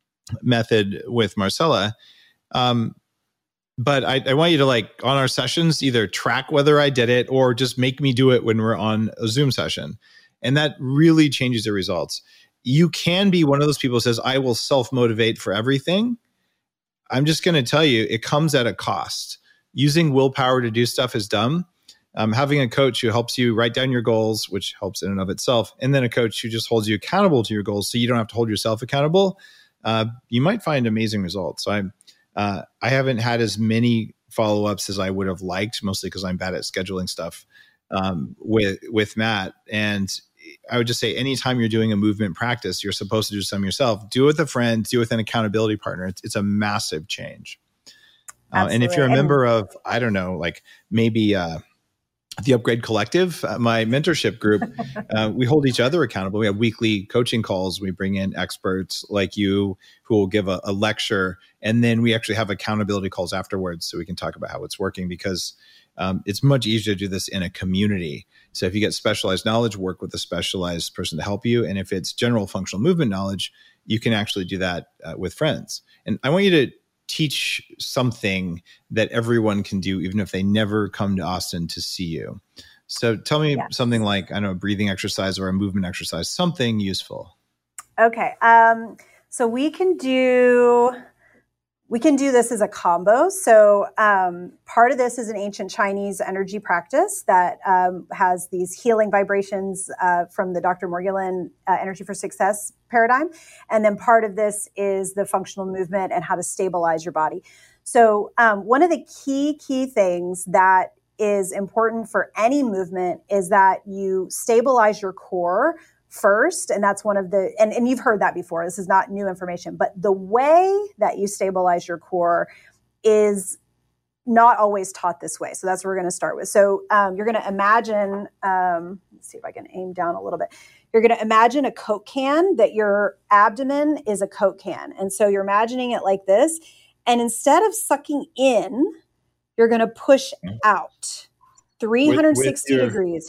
method with Marcella. Um, but I, I want you to, like, on our sessions, either track whether I did it or just make me do it when we're on a Zoom session. And that really changes the results. You can be one of those people who says, I will self-motivate for everything. I'm just going to tell you, it comes at a cost. Using willpower to do stuff is dumb. Um, having a coach who helps you write down your goals, which helps in and of itself, and then a coach who just holds you accountable to your goals so you don't have to hold yourself accountable, uh, you might find amazing results. So I, uh, I haven't had as many follow-ups as I would have liked, mostly because I'm bad at scheduling stuff um, with, with Matt. And I would just say anytime you're doing a movement practice, you're supposed to do some yourself. Do it with a friend, do it with an accountability partner. It's, it's a massive change. Uh, and if you're a member of, I don't know, like maybe uh, the Upgrade Collective, uh, my mentorship group, uh, we hold each other accountable. We have weekly coaching calls. We bring in experts like you who will give a, a lecture. And then we actually have accountability calls afterwards so we can talk about how it's working, because um, it's much easier to do this in a community. So if you get specialized knowledge, work with a specialized person to help you. And if it's general functional movement knowledge, you can actually do that uh, with friends. And I want you to teach something that everyone can do, even if they never come to Austin to see you. So tell me yes. something like, I don't know, a breathing exercise or a movement exercise, something useful. Okay. Um, so we can do, we can do this as a combo. So um, part of this is an ancient Chinese energy practice that um, has these healing vibrations uh, from the Doctor Morgulin uh, Energy for Success paradigm. And then part of this is the functional movement and how to stabilize your body. So um, one of the key, key things that is important for any movement is that you stabilize your core first. And that's one of the, and, and you've heard that before. This is not new information, but the way that you stabilize your core is not always taught this way. So that's what we're going to start with. So um, you're going to imagine, um, let's see if I can aim down a little bit. You're going to imagine a Coke can, that your abdomen is a Coke can. And so you're imagining it like this. And instead of sucking in, you're going to push out three hundred sixty with, with your, degrees.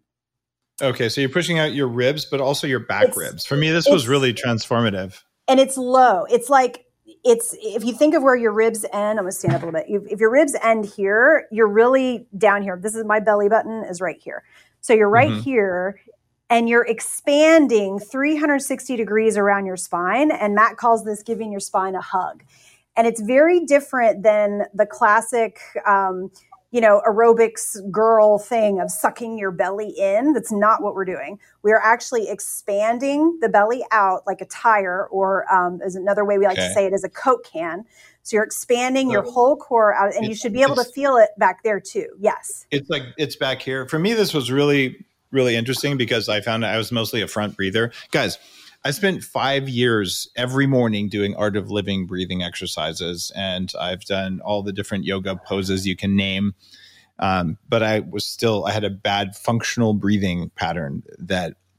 Okay. So you're pushing out your ribs, but also your back it's, ribs. For me, this was really transformative. And it's low. It's like, it's, if you think of where your ribs end, I'm going to stand up a little bit. If, if your ribs end here, you're really down here. This is my belly button is right here. So you're right mm-hmm. here. And you're expanding three hundred sixty degrees around your spine. And Matt calls this giving your spine a hug. And it's very different than the classic, um, you know, aerobics girl thing of sucking your belly in. That's not what we're doing. We are actually expanding the belly out like a tire, or um, is another way we like okay. to say it is a Coke can. So you're expanding your whole core out, and you should be able to feel it back there too. Yes. It's like, it's back here. For me, this was really, really interesting because I found I was mostly a front breather. Guys, I spent five years every morning doing Art of Living breathing exercises, and I've done all the different yoga poses you can name. Um, but I was still, I had a bad functional breathing pattern that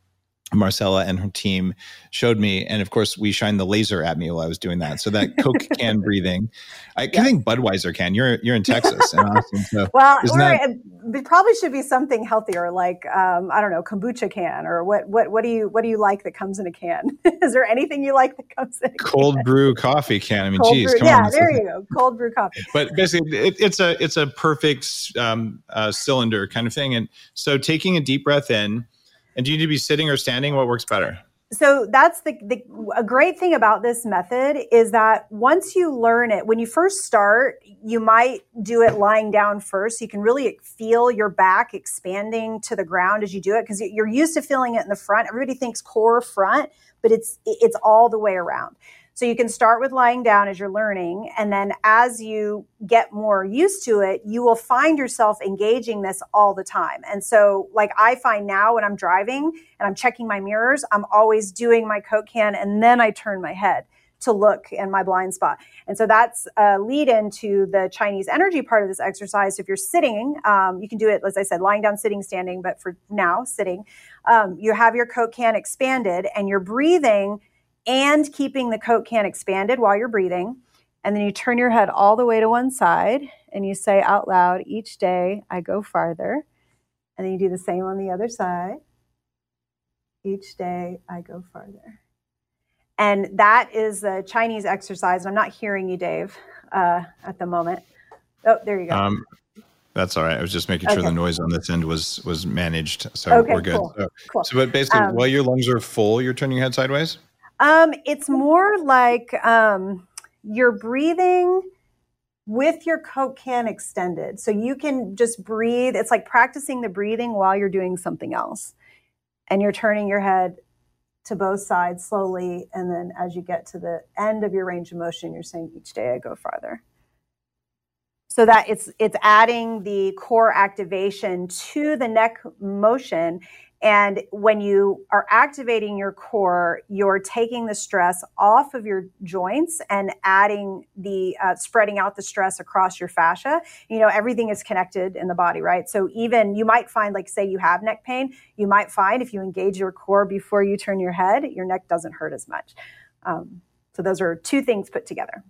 Marcella and her team showed me. And of course, we shined the laser at me while I was doing that. So that Coke can breathing, I, yeah. I think Budweiser can. You're you're in Texas. And Austin, so well, or that- it probably should be something healthier, like um, I don't know, kombucha can, or what? What? What do you what do you like that comes in a can? Is there anything you like that comes in a cold can? brew coffee can? I mean, cold geez, brew, come yeah, on. there you go, cold brew coffee. But basically, it, it's a it's a perfect um, uh, cylinder kind of thing. And so, taking a deep breath in. And do you need to be sitting or standing? What works better? So that's the, the a great thing about this method is that once you learn it, when you first start, you might do it lying down first. You can really feel your back expanding to the ground as you do it because you're used to feeling it in the front. Everybody thinks core front, but it's it's all the way around. So you can start with lying down as you're learning. And then as you get more used to it, you will find yourself engaging this all the time. And so like I find now when I'm driving and I'm checking my mirrors, I'm always doing my Coke can and then I turn my head to look in my blind spot. And so that's a lead into the Chinese energy part of this exercise. So if you're sitting, um, you can do it, as I said, lying down, sitting, standing, but for now, sitting. Um, you have your Coke can expanded and you're breathing and keeping the Coke can expanded while you're breathing. And then you turn your head all the way to one side and you say out loud, each day I go farther. And then you do the same on the other side. Each day I go farther. And that is a Chinese exercise. I'm not hearing you, Dave, uh, at the moment. Oh, there you go. Um, that's all right. I was just making sure okay. the noise on this end was was managed. So okay, we're good. Cool. So, cool. so but basically, um, while your lungs are full, you're turning your head sideways? Um, it's more like um, you're breathing with your Coke can extended. So you can just breathe. It's like practicing the breathing while you're doing something else. And you're turning your head to both sides slowly. And then as you get to the end of your range of motion, you're saying, each day I go farther. So that it's it's adding the core activation to the neck motion. And when you are activating your core, you're taking the stress off of your joints and adding the, uh, spreading out the stress across your fascia. You know, everything is connected in the body, right? So even you might find, like, say you have neck pain, you might find if you engage your core before you turn your head, your neck doesn't hurt as much. Um, so those are two things put together.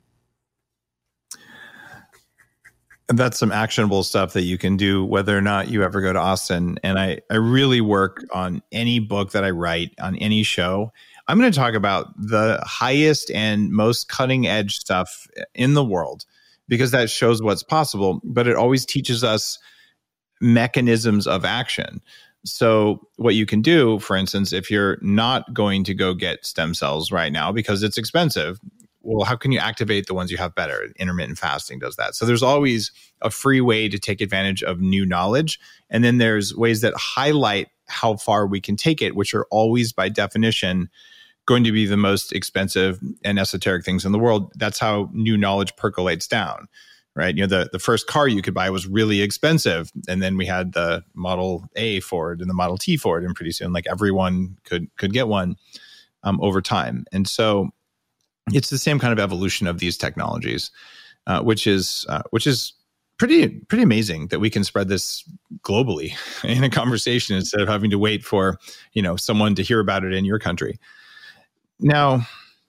And that's some actionable stuff that you can do whether or not you ever go to Austin. And I, I really work on any book that I write, on any show. I'm going to talk about the highest and most cutting edge stuff in the world because that shows what's possible, but it always teaches us mechanisms of action. So what you can do, for instance, if you're not going to go get stem cells right now because it's expensive, well, how can you activate the ones you have better? Intermittent fasting does that. So there's always a free way to take advantage of new knowledge. And then there's ways that highlight how far we can take it, which are always by definition going to be the most expensive and esoteric things in the world. That's how new knowledge percolates down, right? You know, the, the first car you could buy was really expensive. And then we had the Model A Ford and the Model T Ford. And pretty soon, like everyone could, could get one um, over time. And so it's the same kind of evolution of these technologies, uh, which is uh, which is pretty pretty amazing that we can spread this globally in a conversation instead of having to wait for, you know, someone to hear about it in your country. Now,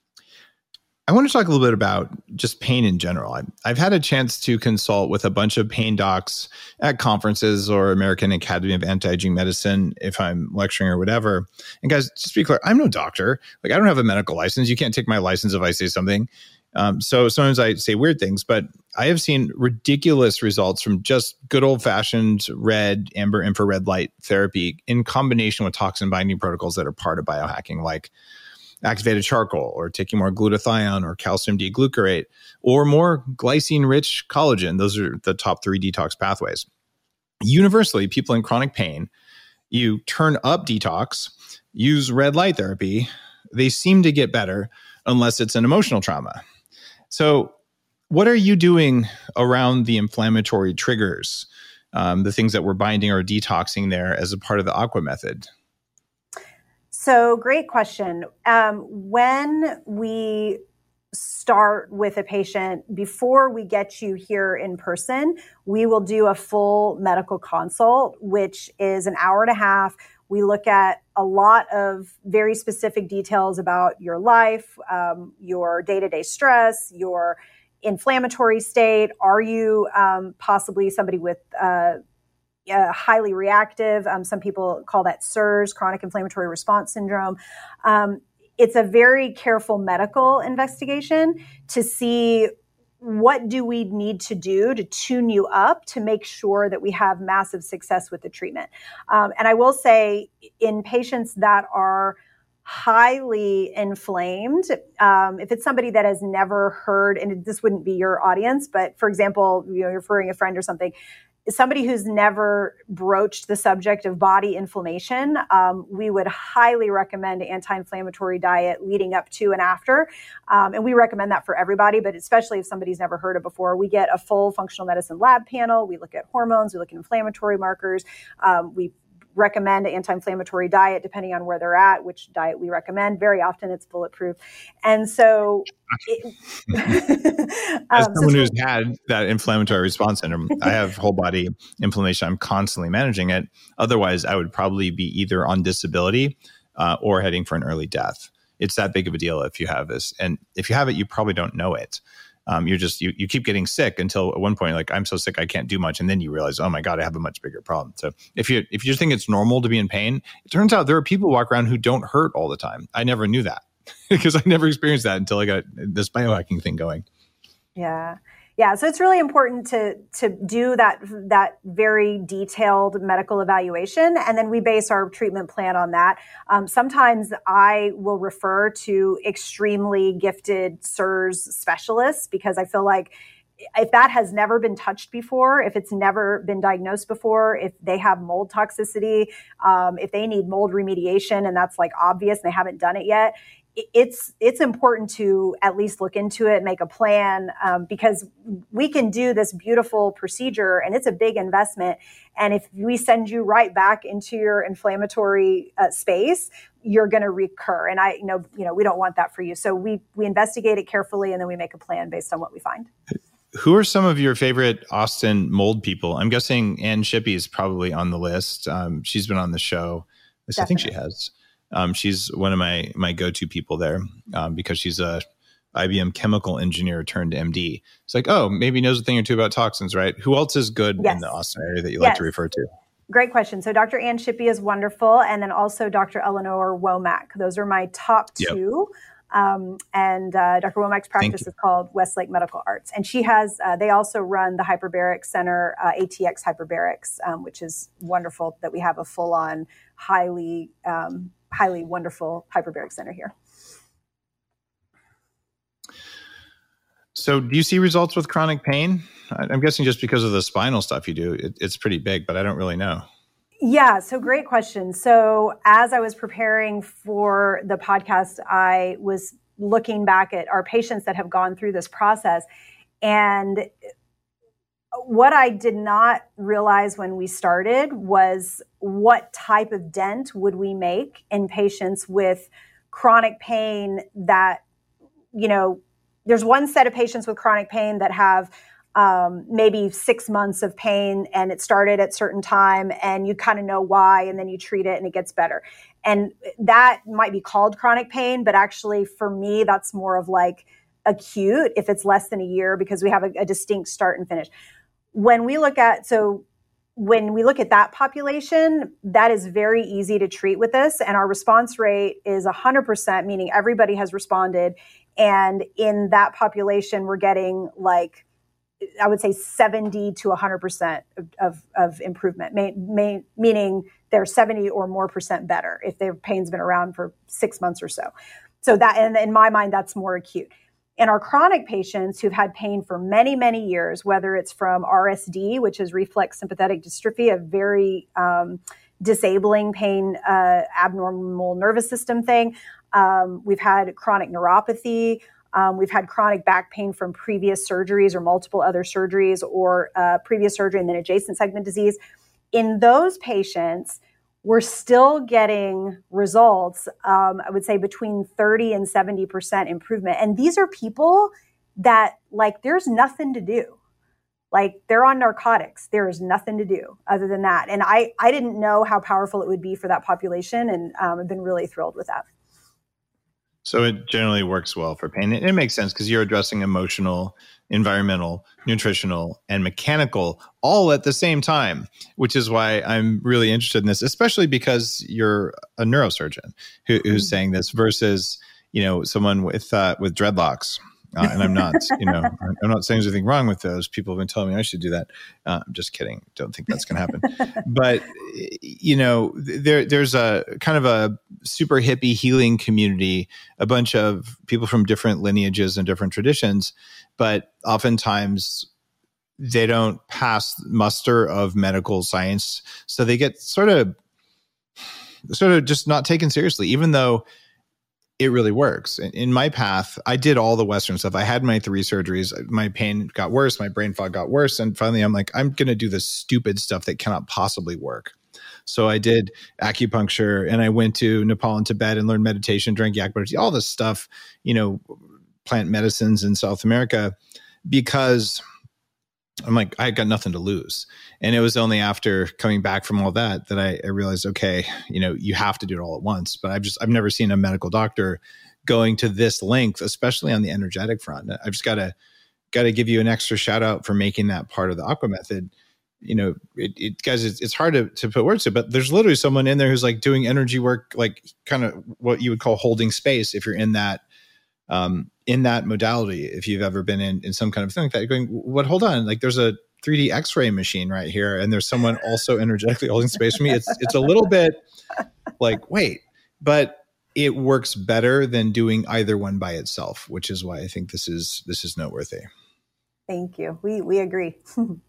I want to talk a little bit about just pain in general. I've, I've had a chance to consult with a bunch of pain docs at conferences or American Academy of Anti-Aging Medicine if I'm lecturing or whatever. And guys, just to be clear, I'm no doctor. Like, I don't have a medical license. You can't take my license if I say something. Um, so sometimes I say weird things, but I have seen ridiculous results from just good old-fashioned red, amber, infrared light therapy in combination with toxin binding protocols that are part of biohacking, like activated charcoal or taking more glutathione or calcium D-glucarate or more glycine-rich collagen. Those are the top three detox pathways. Universally, people in chronic pain, you turn up detox, use red light therapy, they seem to get better unless it's an emotional trauma. So what are you doing around the inflammatory triggers, um, the things that we're binding or detoxing there as a part of the Aqua method? So great question. Um, when we start with a patient, before we get you here in person, we will do a full medical consult, which is an hour and a half We look at a lot of very specific details about your life, um, your day-to-day stress, your inflammatory state. Are you um, possibly somebody with uh, uh, highly reactive? Um, some people call that C I R S, chronic inflammatory response syndrome. Um, it's a very careful medical investigation to see what do we need to do to tune you up to make sure that we have massive success with the treatment. Um, and I will say in patients that are highly inflamed, um, if it's somebody that has never heard, and this wouldn't be your audience, but for example, you know, you're referring a friend or something, somebody who's never broached the subject of body inflammation, um, we would highly recommend an anti-inflammatory diet leading up to and after. Um, and we recommend that for everybody, but especially if somebody's never heard it before. We get a full functional medicine lab panel. We look at hormones. We look at inflammatory markers. Um, we recommend an anti-inflammatory diet depending on where they're at, which diet we recommend. Very often it's bulletproof. And so it, as um, someone so who's had that inflammatory response syndrome, I have whole body inflammation. I'm constantly managing it. Otherwise, I would probably be either on disability uh, or heading for an early death. It's that big of a deal if you have this. And if you have it, you probably don't know it. Um, you're just, you, you keep getting sick until at one point, you're like, I'm so sick, I can't do much. And then you realize, oh my God, I have a much bigger problem. So if you, if you just think it's normal to be in pain, it turns out there are people who walk around who don't hurt all the time. I never knew that because I never experienced that until I got this biohacking thing going. Yeah. Yeah. So it's really important to, to do that, that very detailed medical evaluation. And then we base our treatment plan on that. Um, sometimes I will refer to extremely gifted C I R S specialists because I feel like if that has never been touched before, if it's never been diagnosed before, if they have mold toxicity, um, if they need mold remediation and that's like obvious and they haven't done it yet, it's it's important to at least look into it, make a plan, um, because we can do this beautiful procedure and it's a big investment. And if we send you right back into your inflammatory uh, space, you're going to recur. And I you know, you know, we don't want that for you. So we we investigate it carefully and then we make a plan based on what we find. Who are some of your favorite Austin mold people? I'm guessing Ann Shippey is probably on the list. Um, she's been on the show. At least I think she has. Um, she's one of my my go-to people there um, because she's a I B M chemical engineer turned M D. It's like, oh, maybe knows a thing or two about toxins, right? Who else is good yes. in the Austin area that you yes. like to refer to? Great question. So Doctor Ann Shippey is wonderful. And then also Doctor Eleanor Womack. Those are my top two. Yep. Um, and uh, Doctor Womack's practice is called Westlake Medical Arts. And she has, uh, they also run the Hyperbaric Center, uh, A T X Hyperbarics, um, which is wonderful that we have a full-on, highly, um, highly wonderful hyperbaric center here. So do you see results with chronic pain? I'm guessing just because of the spinal stuff you do, it, it's pretty big, but I don't really know. Yeah, so great question. So as I was preparing for the podcast, I was looking back at our patients that have gone through this process. And what I did not realize when we started was what type of dent would we make in patients with chronic pain that, you know, there's one set of patients with chronic pain that have Um, maybe six months of pain and it started at a certain time and you kind of know why and then you treat it and it gets better. And that might be called chronic pain, but actually for me, that's more of like acute if it's less than a year because we have a, a distinct start and finish. When we look at, so when we look at that population, that is very easy to treat with this. And our response rate is one hundred percent, meaning everybody has responded. And in that population, we're getting like, I would say seventy to one hundred percent of, of, of improvement, may, may, meaning they're seventy or more percent better if their pain's been around for six months or so. So that, and in my mind, that's more acute. In our chronic patients who've had pain for many, many years, whether it's from R S D, which is reflex sympathetic dystrophy, a very um, disabling pain, uh, abnormal nervous system thing. Um, we've had chronic neuropathy. Um, we've had chronic back pain from previous surgeries or multiple other surgeries or uh, previous surgery and then adjacent segment disease. In those patients, we're still getting results, um, I would say between thirty and seventy percent improvement. And these are people that like, there's nothing to do. Like they're on narcotics. There is nothing to do other than that. And I, I didn't know how powerful it would be for that population. And um, I've been really thrilled with that. So it generally works well for pain. It, it makes sense because you're addressing emotional, environmental, nutritional, and mechanical all at the same time, which is why I'm really interested in this, especially because you're a neurosurgeon who, who's saying this versus, you know, someone with uh, with dreadlocks. Uh, and I'm not, you know, I'm not saying there's anything wrong with those. People have been telling me I should do that. Uh, I'm just kidding. Don't think that's going to happen. But, you know, there there's a kind of a super hippie healing community, a bunch of people from different lineages and different traditions, but oftentimes they don't pass muster of medical science. So they get sort of, sort of just not taken seriously, even though it really works. In my path, I did all the Western stuff. I had my three surgeries. My pain got worse. My brain fog got worse. And finally, I'm like, I'm going to do this stupid stuff that cannot possibly work. So I did acupuncture and I went to Nepal and Tibet and learned meditation, drank yak butter tea, all this stuff, you know, plant medicines in South America, because I'm like, I got nothing to lose. And it was only after coming back from all that that I, I realized, okay, you know, you have to do it all at once. But I've just, I've never seen a medical doctor going to this length, especially on the energetic front. I've just got to, got to give you an extra shout out for making that part of the Aqua Method. You know, it, it guys, it's, it's hard to, to put words to, but there's literally someone in there who's like doing energy work, like kind of what you would call holding space. If you're in that, um, in that modality, if you've ever been in, in some kind of thing like that, you're going, what, hold on, like there's a three D X-ray machine right here. And there's someone also energetically holding space for me. It's, it's a little bit like, wait, but it works better than doing either one by itself, which is why I think this is, this is noteworthy. Thank you. We, we agree.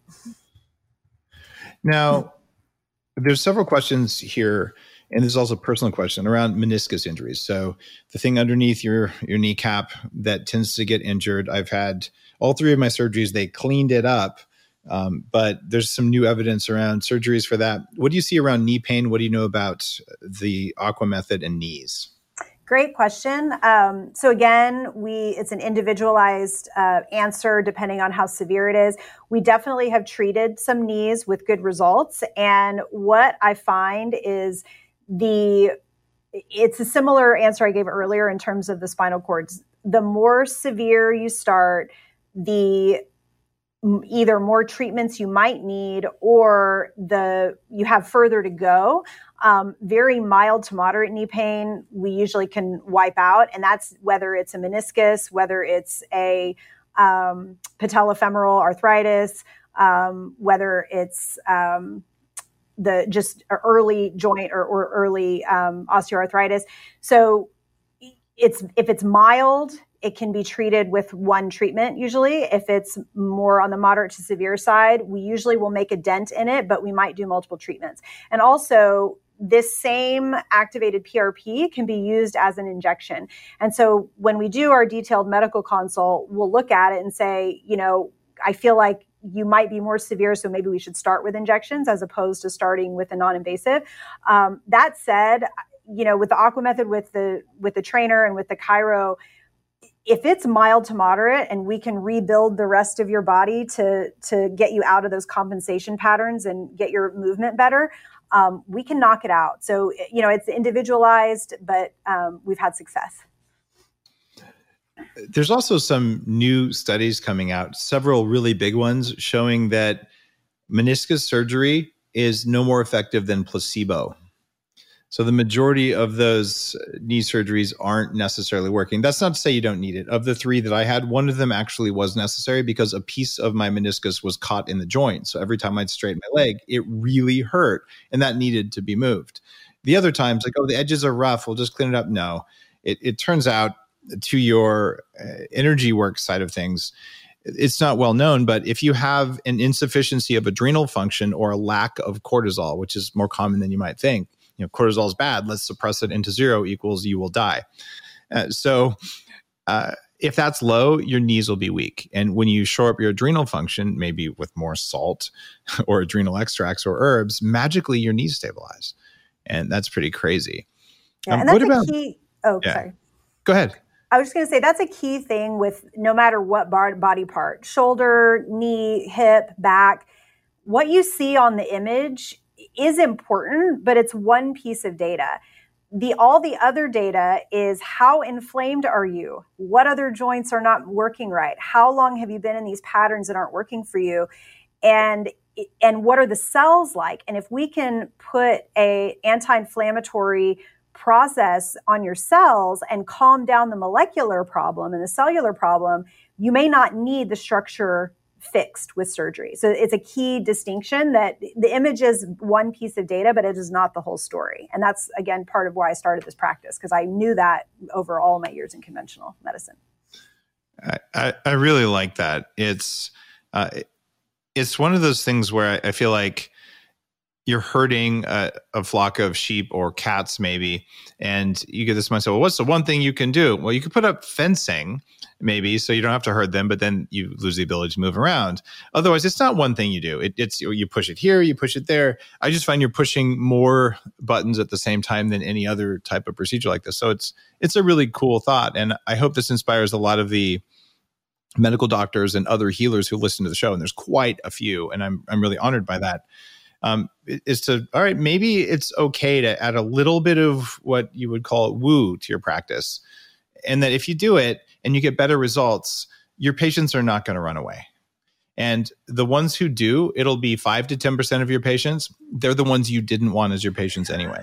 Now, there's several questions here, and there's also a personal question around meniscus injuries. So the thing underneath your, your kneecap that tends to get injured, I've had all three of my surgeries, they cleaned it up, um, but there's some new evidence around surgeries for that. What do you see around knee pain? What do you know about the Aqua Method and knees? Great question. Um, so again, we it's an individualized uh, answer depending on how severe it is. We definitely have treated some knees with good results. And what I find is the it's a similar answer I gave earlier in terms of the spinal cords. The more severe you start, the either more treatments you might need or the you have further to go. Um, very mild to moderate knee pain, we usually can wipe out. And that's whether it's a meniscus, whether it's a um, patellofemoral arthritis, um, whether it's um, the just early joint or, or early um, osteoarthritis. So it's if it's mild, it can be treated with one treatment usually. If it's more on the moderate to severe side, we usually will make a dent in it, but we might do multiple treatments. And also, this same activated P R P can be used as an injection. And so when we do our detailed medical consult, we'll look at it and say, you know, I feel like you might be more severe, so maybe we should start with injections as opposed to starting with a non-invasive. Um, that said, you know, with the Aqua Method, with the with the trainer and with the chiro, if it's mild to moderate and we can rebuild the rest of your body to, to get you out of those compensation patterns and get your movement better, um, we can knock it out. So, you know, it's individualized, but um, we've had success. There's also some new studies coming out, several really big ones, showing that meniscus surgery is no more effective than placebo. So the majority of those knee surgeries aren't necessarily working. That's not to say you don't need it. Of the three that I had, one of them actually was necessary because a piece of my meniscus was caught in the joint. So every time I'd straighten my leg, it really hurt, and that needed to be moved. The other times, like, oh, the edges are rough, we'll just clean it up. No, it, it turns out to your uh, energy work side of things, it's not well known, but if you have an insufficiency of adrenal function or a lack of cortisol, which is more common than you might think, you know, cortisol is bad, let's suppress it into zero equals you will die. Uh, so uh, if that's low, your knees will be weak. And when you shore up your adrenal function, maybe with more salt or adrenal extracts or herbs, magically your knees stabilize. And that's pretty crazy. Yeah, um, and that's what a about, key. Oh, yeah. sorry. Go ahead. I was just going to say that's a key thing with no matter what body part, shoulder, knee, hip, back, what you see on the image is important, but it's one piece of data. The all the other data is how inflamed are you? What other joints are not working right? How long have you been in these patterns that aren't working for you? And and what are the cells like? And if we can put a anti-inflammatory process on your cells and calm down the molecular problem and the cellular problem, you may not need the structure fixed with surgery. So it's a key distinction that the image is one piece of data, but it is not the whole story. And that's, again, part of why I started this practice, because I knew that over all my years in conventional medicine. I, I, I really like that. It's, uh, it's one of those things where I, I feel like you're herding a, a flock of sheep or cats maybe, and you get this mindset, well, what's the one thing you can do? Well, you could put up fencing maybe so you don't have to herd them, but then you lose the ability to move around. Otherwise, it's not one thing you do. It, it's you push it here, you push it there. I just find you're pushing more buttons at the same time than any other type of procedure like this. So it's it's a really cool thought, and I hope this inspires a lot of the medical doctors and other healers who listen to the show, and there's quite a few, and I'm I'm really honored by that. Um, is to, all right, maybe it's okay to add a little bit of what you would call woo to your practice. And that if you do it and you get better results, your patients are not going to run away. And the ones who do, it'll be five to ten percent of your patients. They're the ones you didn't want as your patients anyway.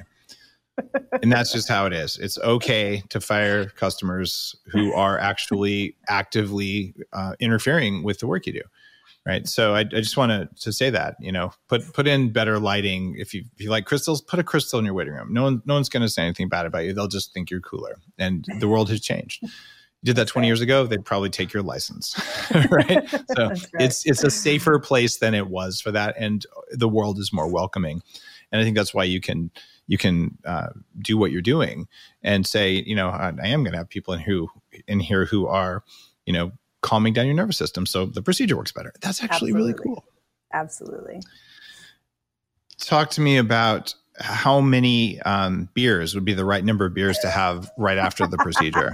And that's just how it is. It's okay to fire customers who are actually actively uh, interfering with the work you do. Right. So I, I just want to, to say that, you know, put put in better lighting. If you if you like crystals, put a crystal in your waiting room. No one no one's going to say anything bad about you. They'll just think you're cooler. And the world has changed. You did that twenty years ago, they'd probably take your license. Right. So right. it's it's a safer place than it was for that. And the world is more welcoming. And I think that's why you can you can uh, do what you're doing and say, you know, I, I am going to have people in who in here who are, you know, calming down your nervous system so the procedure works better. That's actually Absolutely. Really cool. Absolutely. Talk to me about how many um, beers would be the right number of beers to have right after the procedure.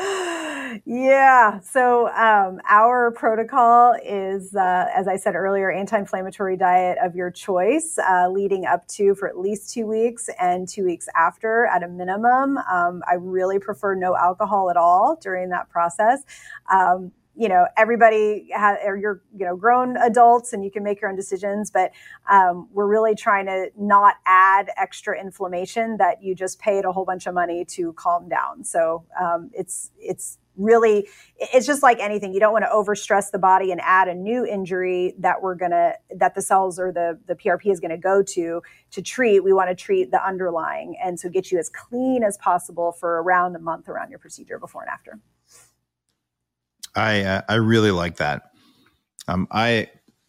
Yeah. So um, our protocol is, uh, as I said earlier, anti-inflammatory diet of your choice, uh, leading up to for at least two weeks and two weeks after at a minimum. Um, I really prefer no alcohol at all during that process. Um, you know, everybody has, or you're, you know, grown adults and you can make your own decisions, but um, we're really trying to not add extra inflammation that you just paid a whole bunch of money to calm down. So um, it's, it's really, it's just like anything. You don't want to overstress the body and add a new injury that we're going to, that the cells or the, the P R P is going to go to, to treat. We want to treat the underlying. And so get you as clean as possible for around a month around your procedure before and after. I uh, I really like that. Um, I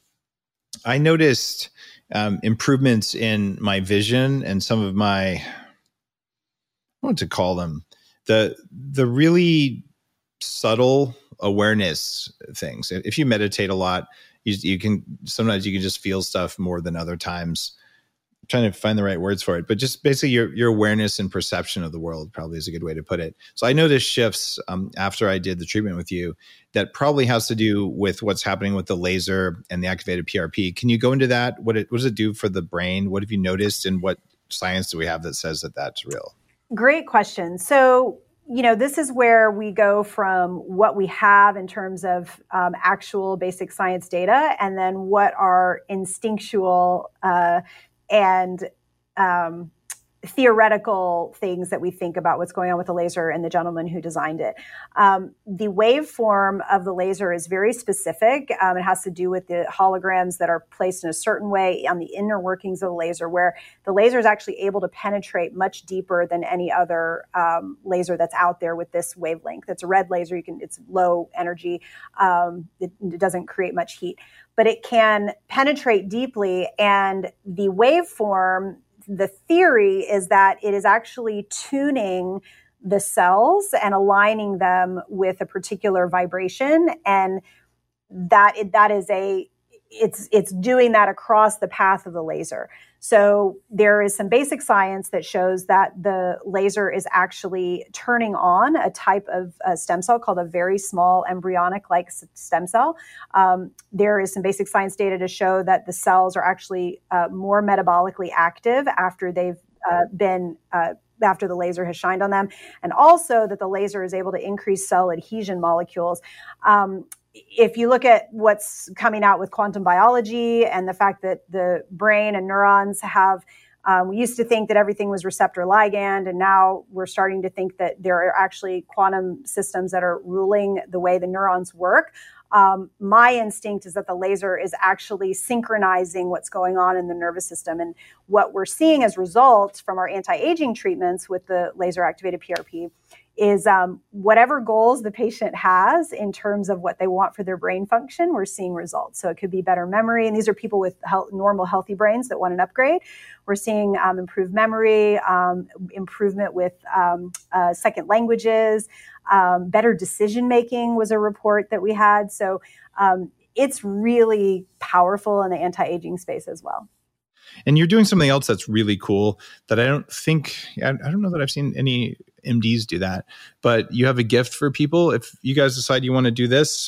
I noticed um, improvements in my vision and some of my, I don't know what to call them, the the really subtle awareness things. If you meditate a lot, you you can sometimes you can just feel stuff more than other times. I'm trying to find the right words for it, but just basically your your awareness and perception of the world probably is a good way to put it. So I noticed shifts um, after I did the treatment with you that probably has to do with what's happening with the laser and the activated P R P. Can you go into that? What it what does it do for the brain? What have you noticed, and what science do we have that says that that's real? Great question. So, you know, this is where we go from what we have in terms of um, actual basic science data, and then what are instinctual uh, and um, theoretical things that we think about what's going on with the laser and the gentleman who designed it. Um, the waveform of the laser is very specific. Um, it has to do with the holograms that are placed in a certain way on the inner workings of the laser, where the laser is actually able to penetrate much deeper than any other um, laser that's out there with this wavelength. It's a red laser. You can, it's low energy. Um, it, it doesn't create much heat, but it can penetrate deeply. And the waveform, the theory is that it is actually tuning the cells and aligning them with a particular vibration, and that it, that is a it's it's doing that across the path of the laser. So there is some basic science that shows that the laser is actually turning on a type of uh, stem cell called a very small embryonic-like stem cell. Um, there is some basic science data to show that the cells are actually uh, more metabolically active after they've uh, been uh, after the laser has shined on them, and also that the laser is able to increase cell adhesion molecules. Um, If you look at what's coming out with quantum biology and the fact that the brain and neurons have, um, we used to think that everything was receptor ligand, and now we're starting to think that there are actually quantum systems that are ruling the way the neurons work. Um, my instinct is that the laser is actually synchronizing what's going on in the nervous system. And what we're seeing as results from our anti-aging treatments with the laser activated P R P is um, whatever goals the patient has in terms of what they want for their brain function, we're seeing results. So it could be better memory. And these are people with health, normal, healthy brains that want an upgrade. We're seeing um, improved memory, um, improvement with um, uh, second languages, um, better decision-making was a report that we had. So um, it's really powerful in the anti-aging space as well. And you're doing something else that's really cool that I don't think, I don't know that I've seen any M Ds do that, but you have a gift for people. If you guys decide you want to do this,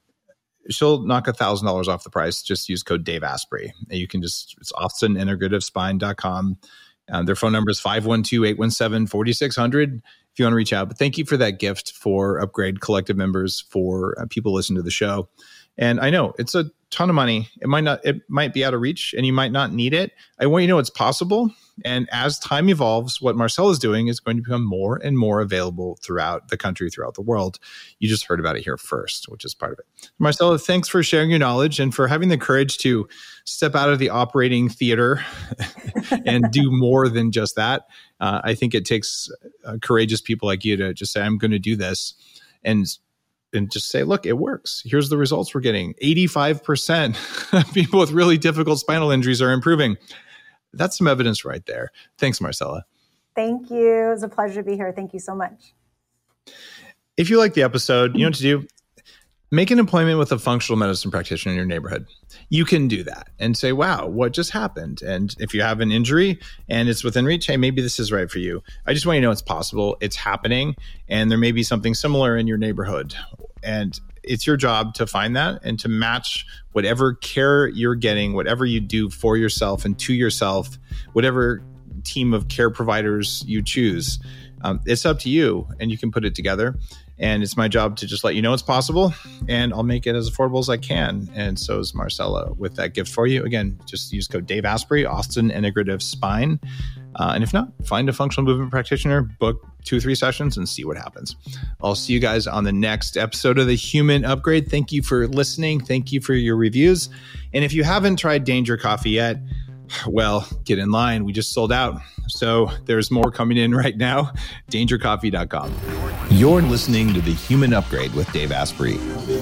she'll knock a thousand dollars off the price. Just use code Dave Asprey. You can just, it's austin integrative spine dot com. Um, their phone number is five one two, eight one seven, four six zero zero if you want to reach out. But thank you for that gift for Upgrade Collective members, for uh, people listening to the show. And I know it's a ton of money. It might not, it might be out of reach and you might not need it. I want you to know it's possible. And as time evolves, what Marcella is doing is going to become more and more available throughout the country, throughout the world. You just heard about it here first, which is part of it. Marcella, thanks for sharing your knowledge and for having the courage to step out of the operating theater and do more than just that. Uh, I think it takes uh, courageous people like you to just say, I'm going to do this. And And just say, look, it works. Here's the results we're getting. eighty-five percent of people with really difficult spinal injuries are improving. That's some evidence right there. Thanks, Marcella. Thank you. It was a pleasure to be here. Thank you so much. If you like the episode, you know what to do. Make an appointment with a functional medicine practitioner in your neighborhood. You can do that and say, wow, what just happened? And if you have an injury and it's within reach, hey, maybe this is right for you. I just want you to know it's possible, it's happening, and there may be something similar in your neighborhood. And it's your job to find that and to match whatever care you're getting, whatever you do for yourself and to yourself, whatever team of care providers you choose. Um, it's up to you, and you can put it together. And it's my job to just let you know it's possible, and I'll make it as affordable as I can. And so is Marcella with that gift for you. Again, just use code Dave Asprey, Austin Integrative Spine. Uh, and if not, find a functional movement practitioner, book two or three sessions and see what happens. I'll see you guys on the next episode of The Human Upgrade. Thank you for listening. Thank you for your reviews. And if you haven't tried Danger Coffee yet, well, get in line. We just sold out. So there's more coming in right now. danger coffee dot com. You're listening to The Human Upgrade with Dave Asprey.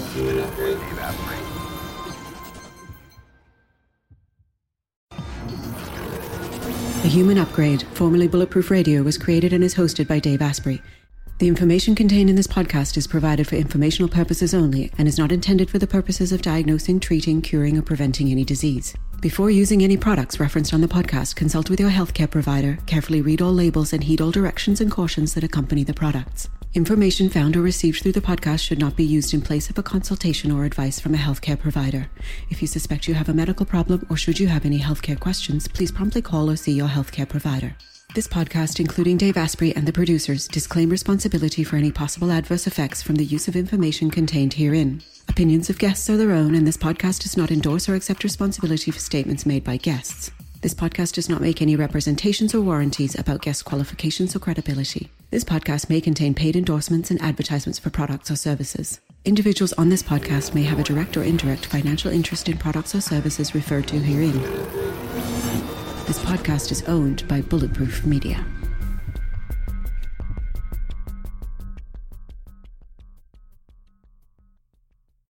The Human Upgrade, formerly Bulletproof Radio, was created and is hosted by Dave Asprey. The information contained in this podcast is provided for informational purposes only and is not intended for the purposes of diagnosing, treating, curing, or preventing any disease. Before using any products referenced on the podcast, consult with your healthcare provider, carefully read all labels, and heed all directions and cautions that accompany the products. Information found or received through the podcast should not be used in place of a consultation or advice from a healthcare provider. If you suspect you have a medical problem or should you have any healthcare questions, please promptly call or see your healthcare provider. This podcast, including Dave Asprey and the producers, disclaim responsibility for any possible adverse effects from the use of information contained herein. Opinions of guests are their own, and this podcast does not endorse or accept responsibility for statements made by guests. This podcast does not make any representations or warranties about guest qualifications or credibility. This podcast may contain paid endorsements and advertisements for products or services. Individuals on this podcast may have a direct or indirect financial interest in products or services referred to herein. This podcast is owned by Bulletproof Media.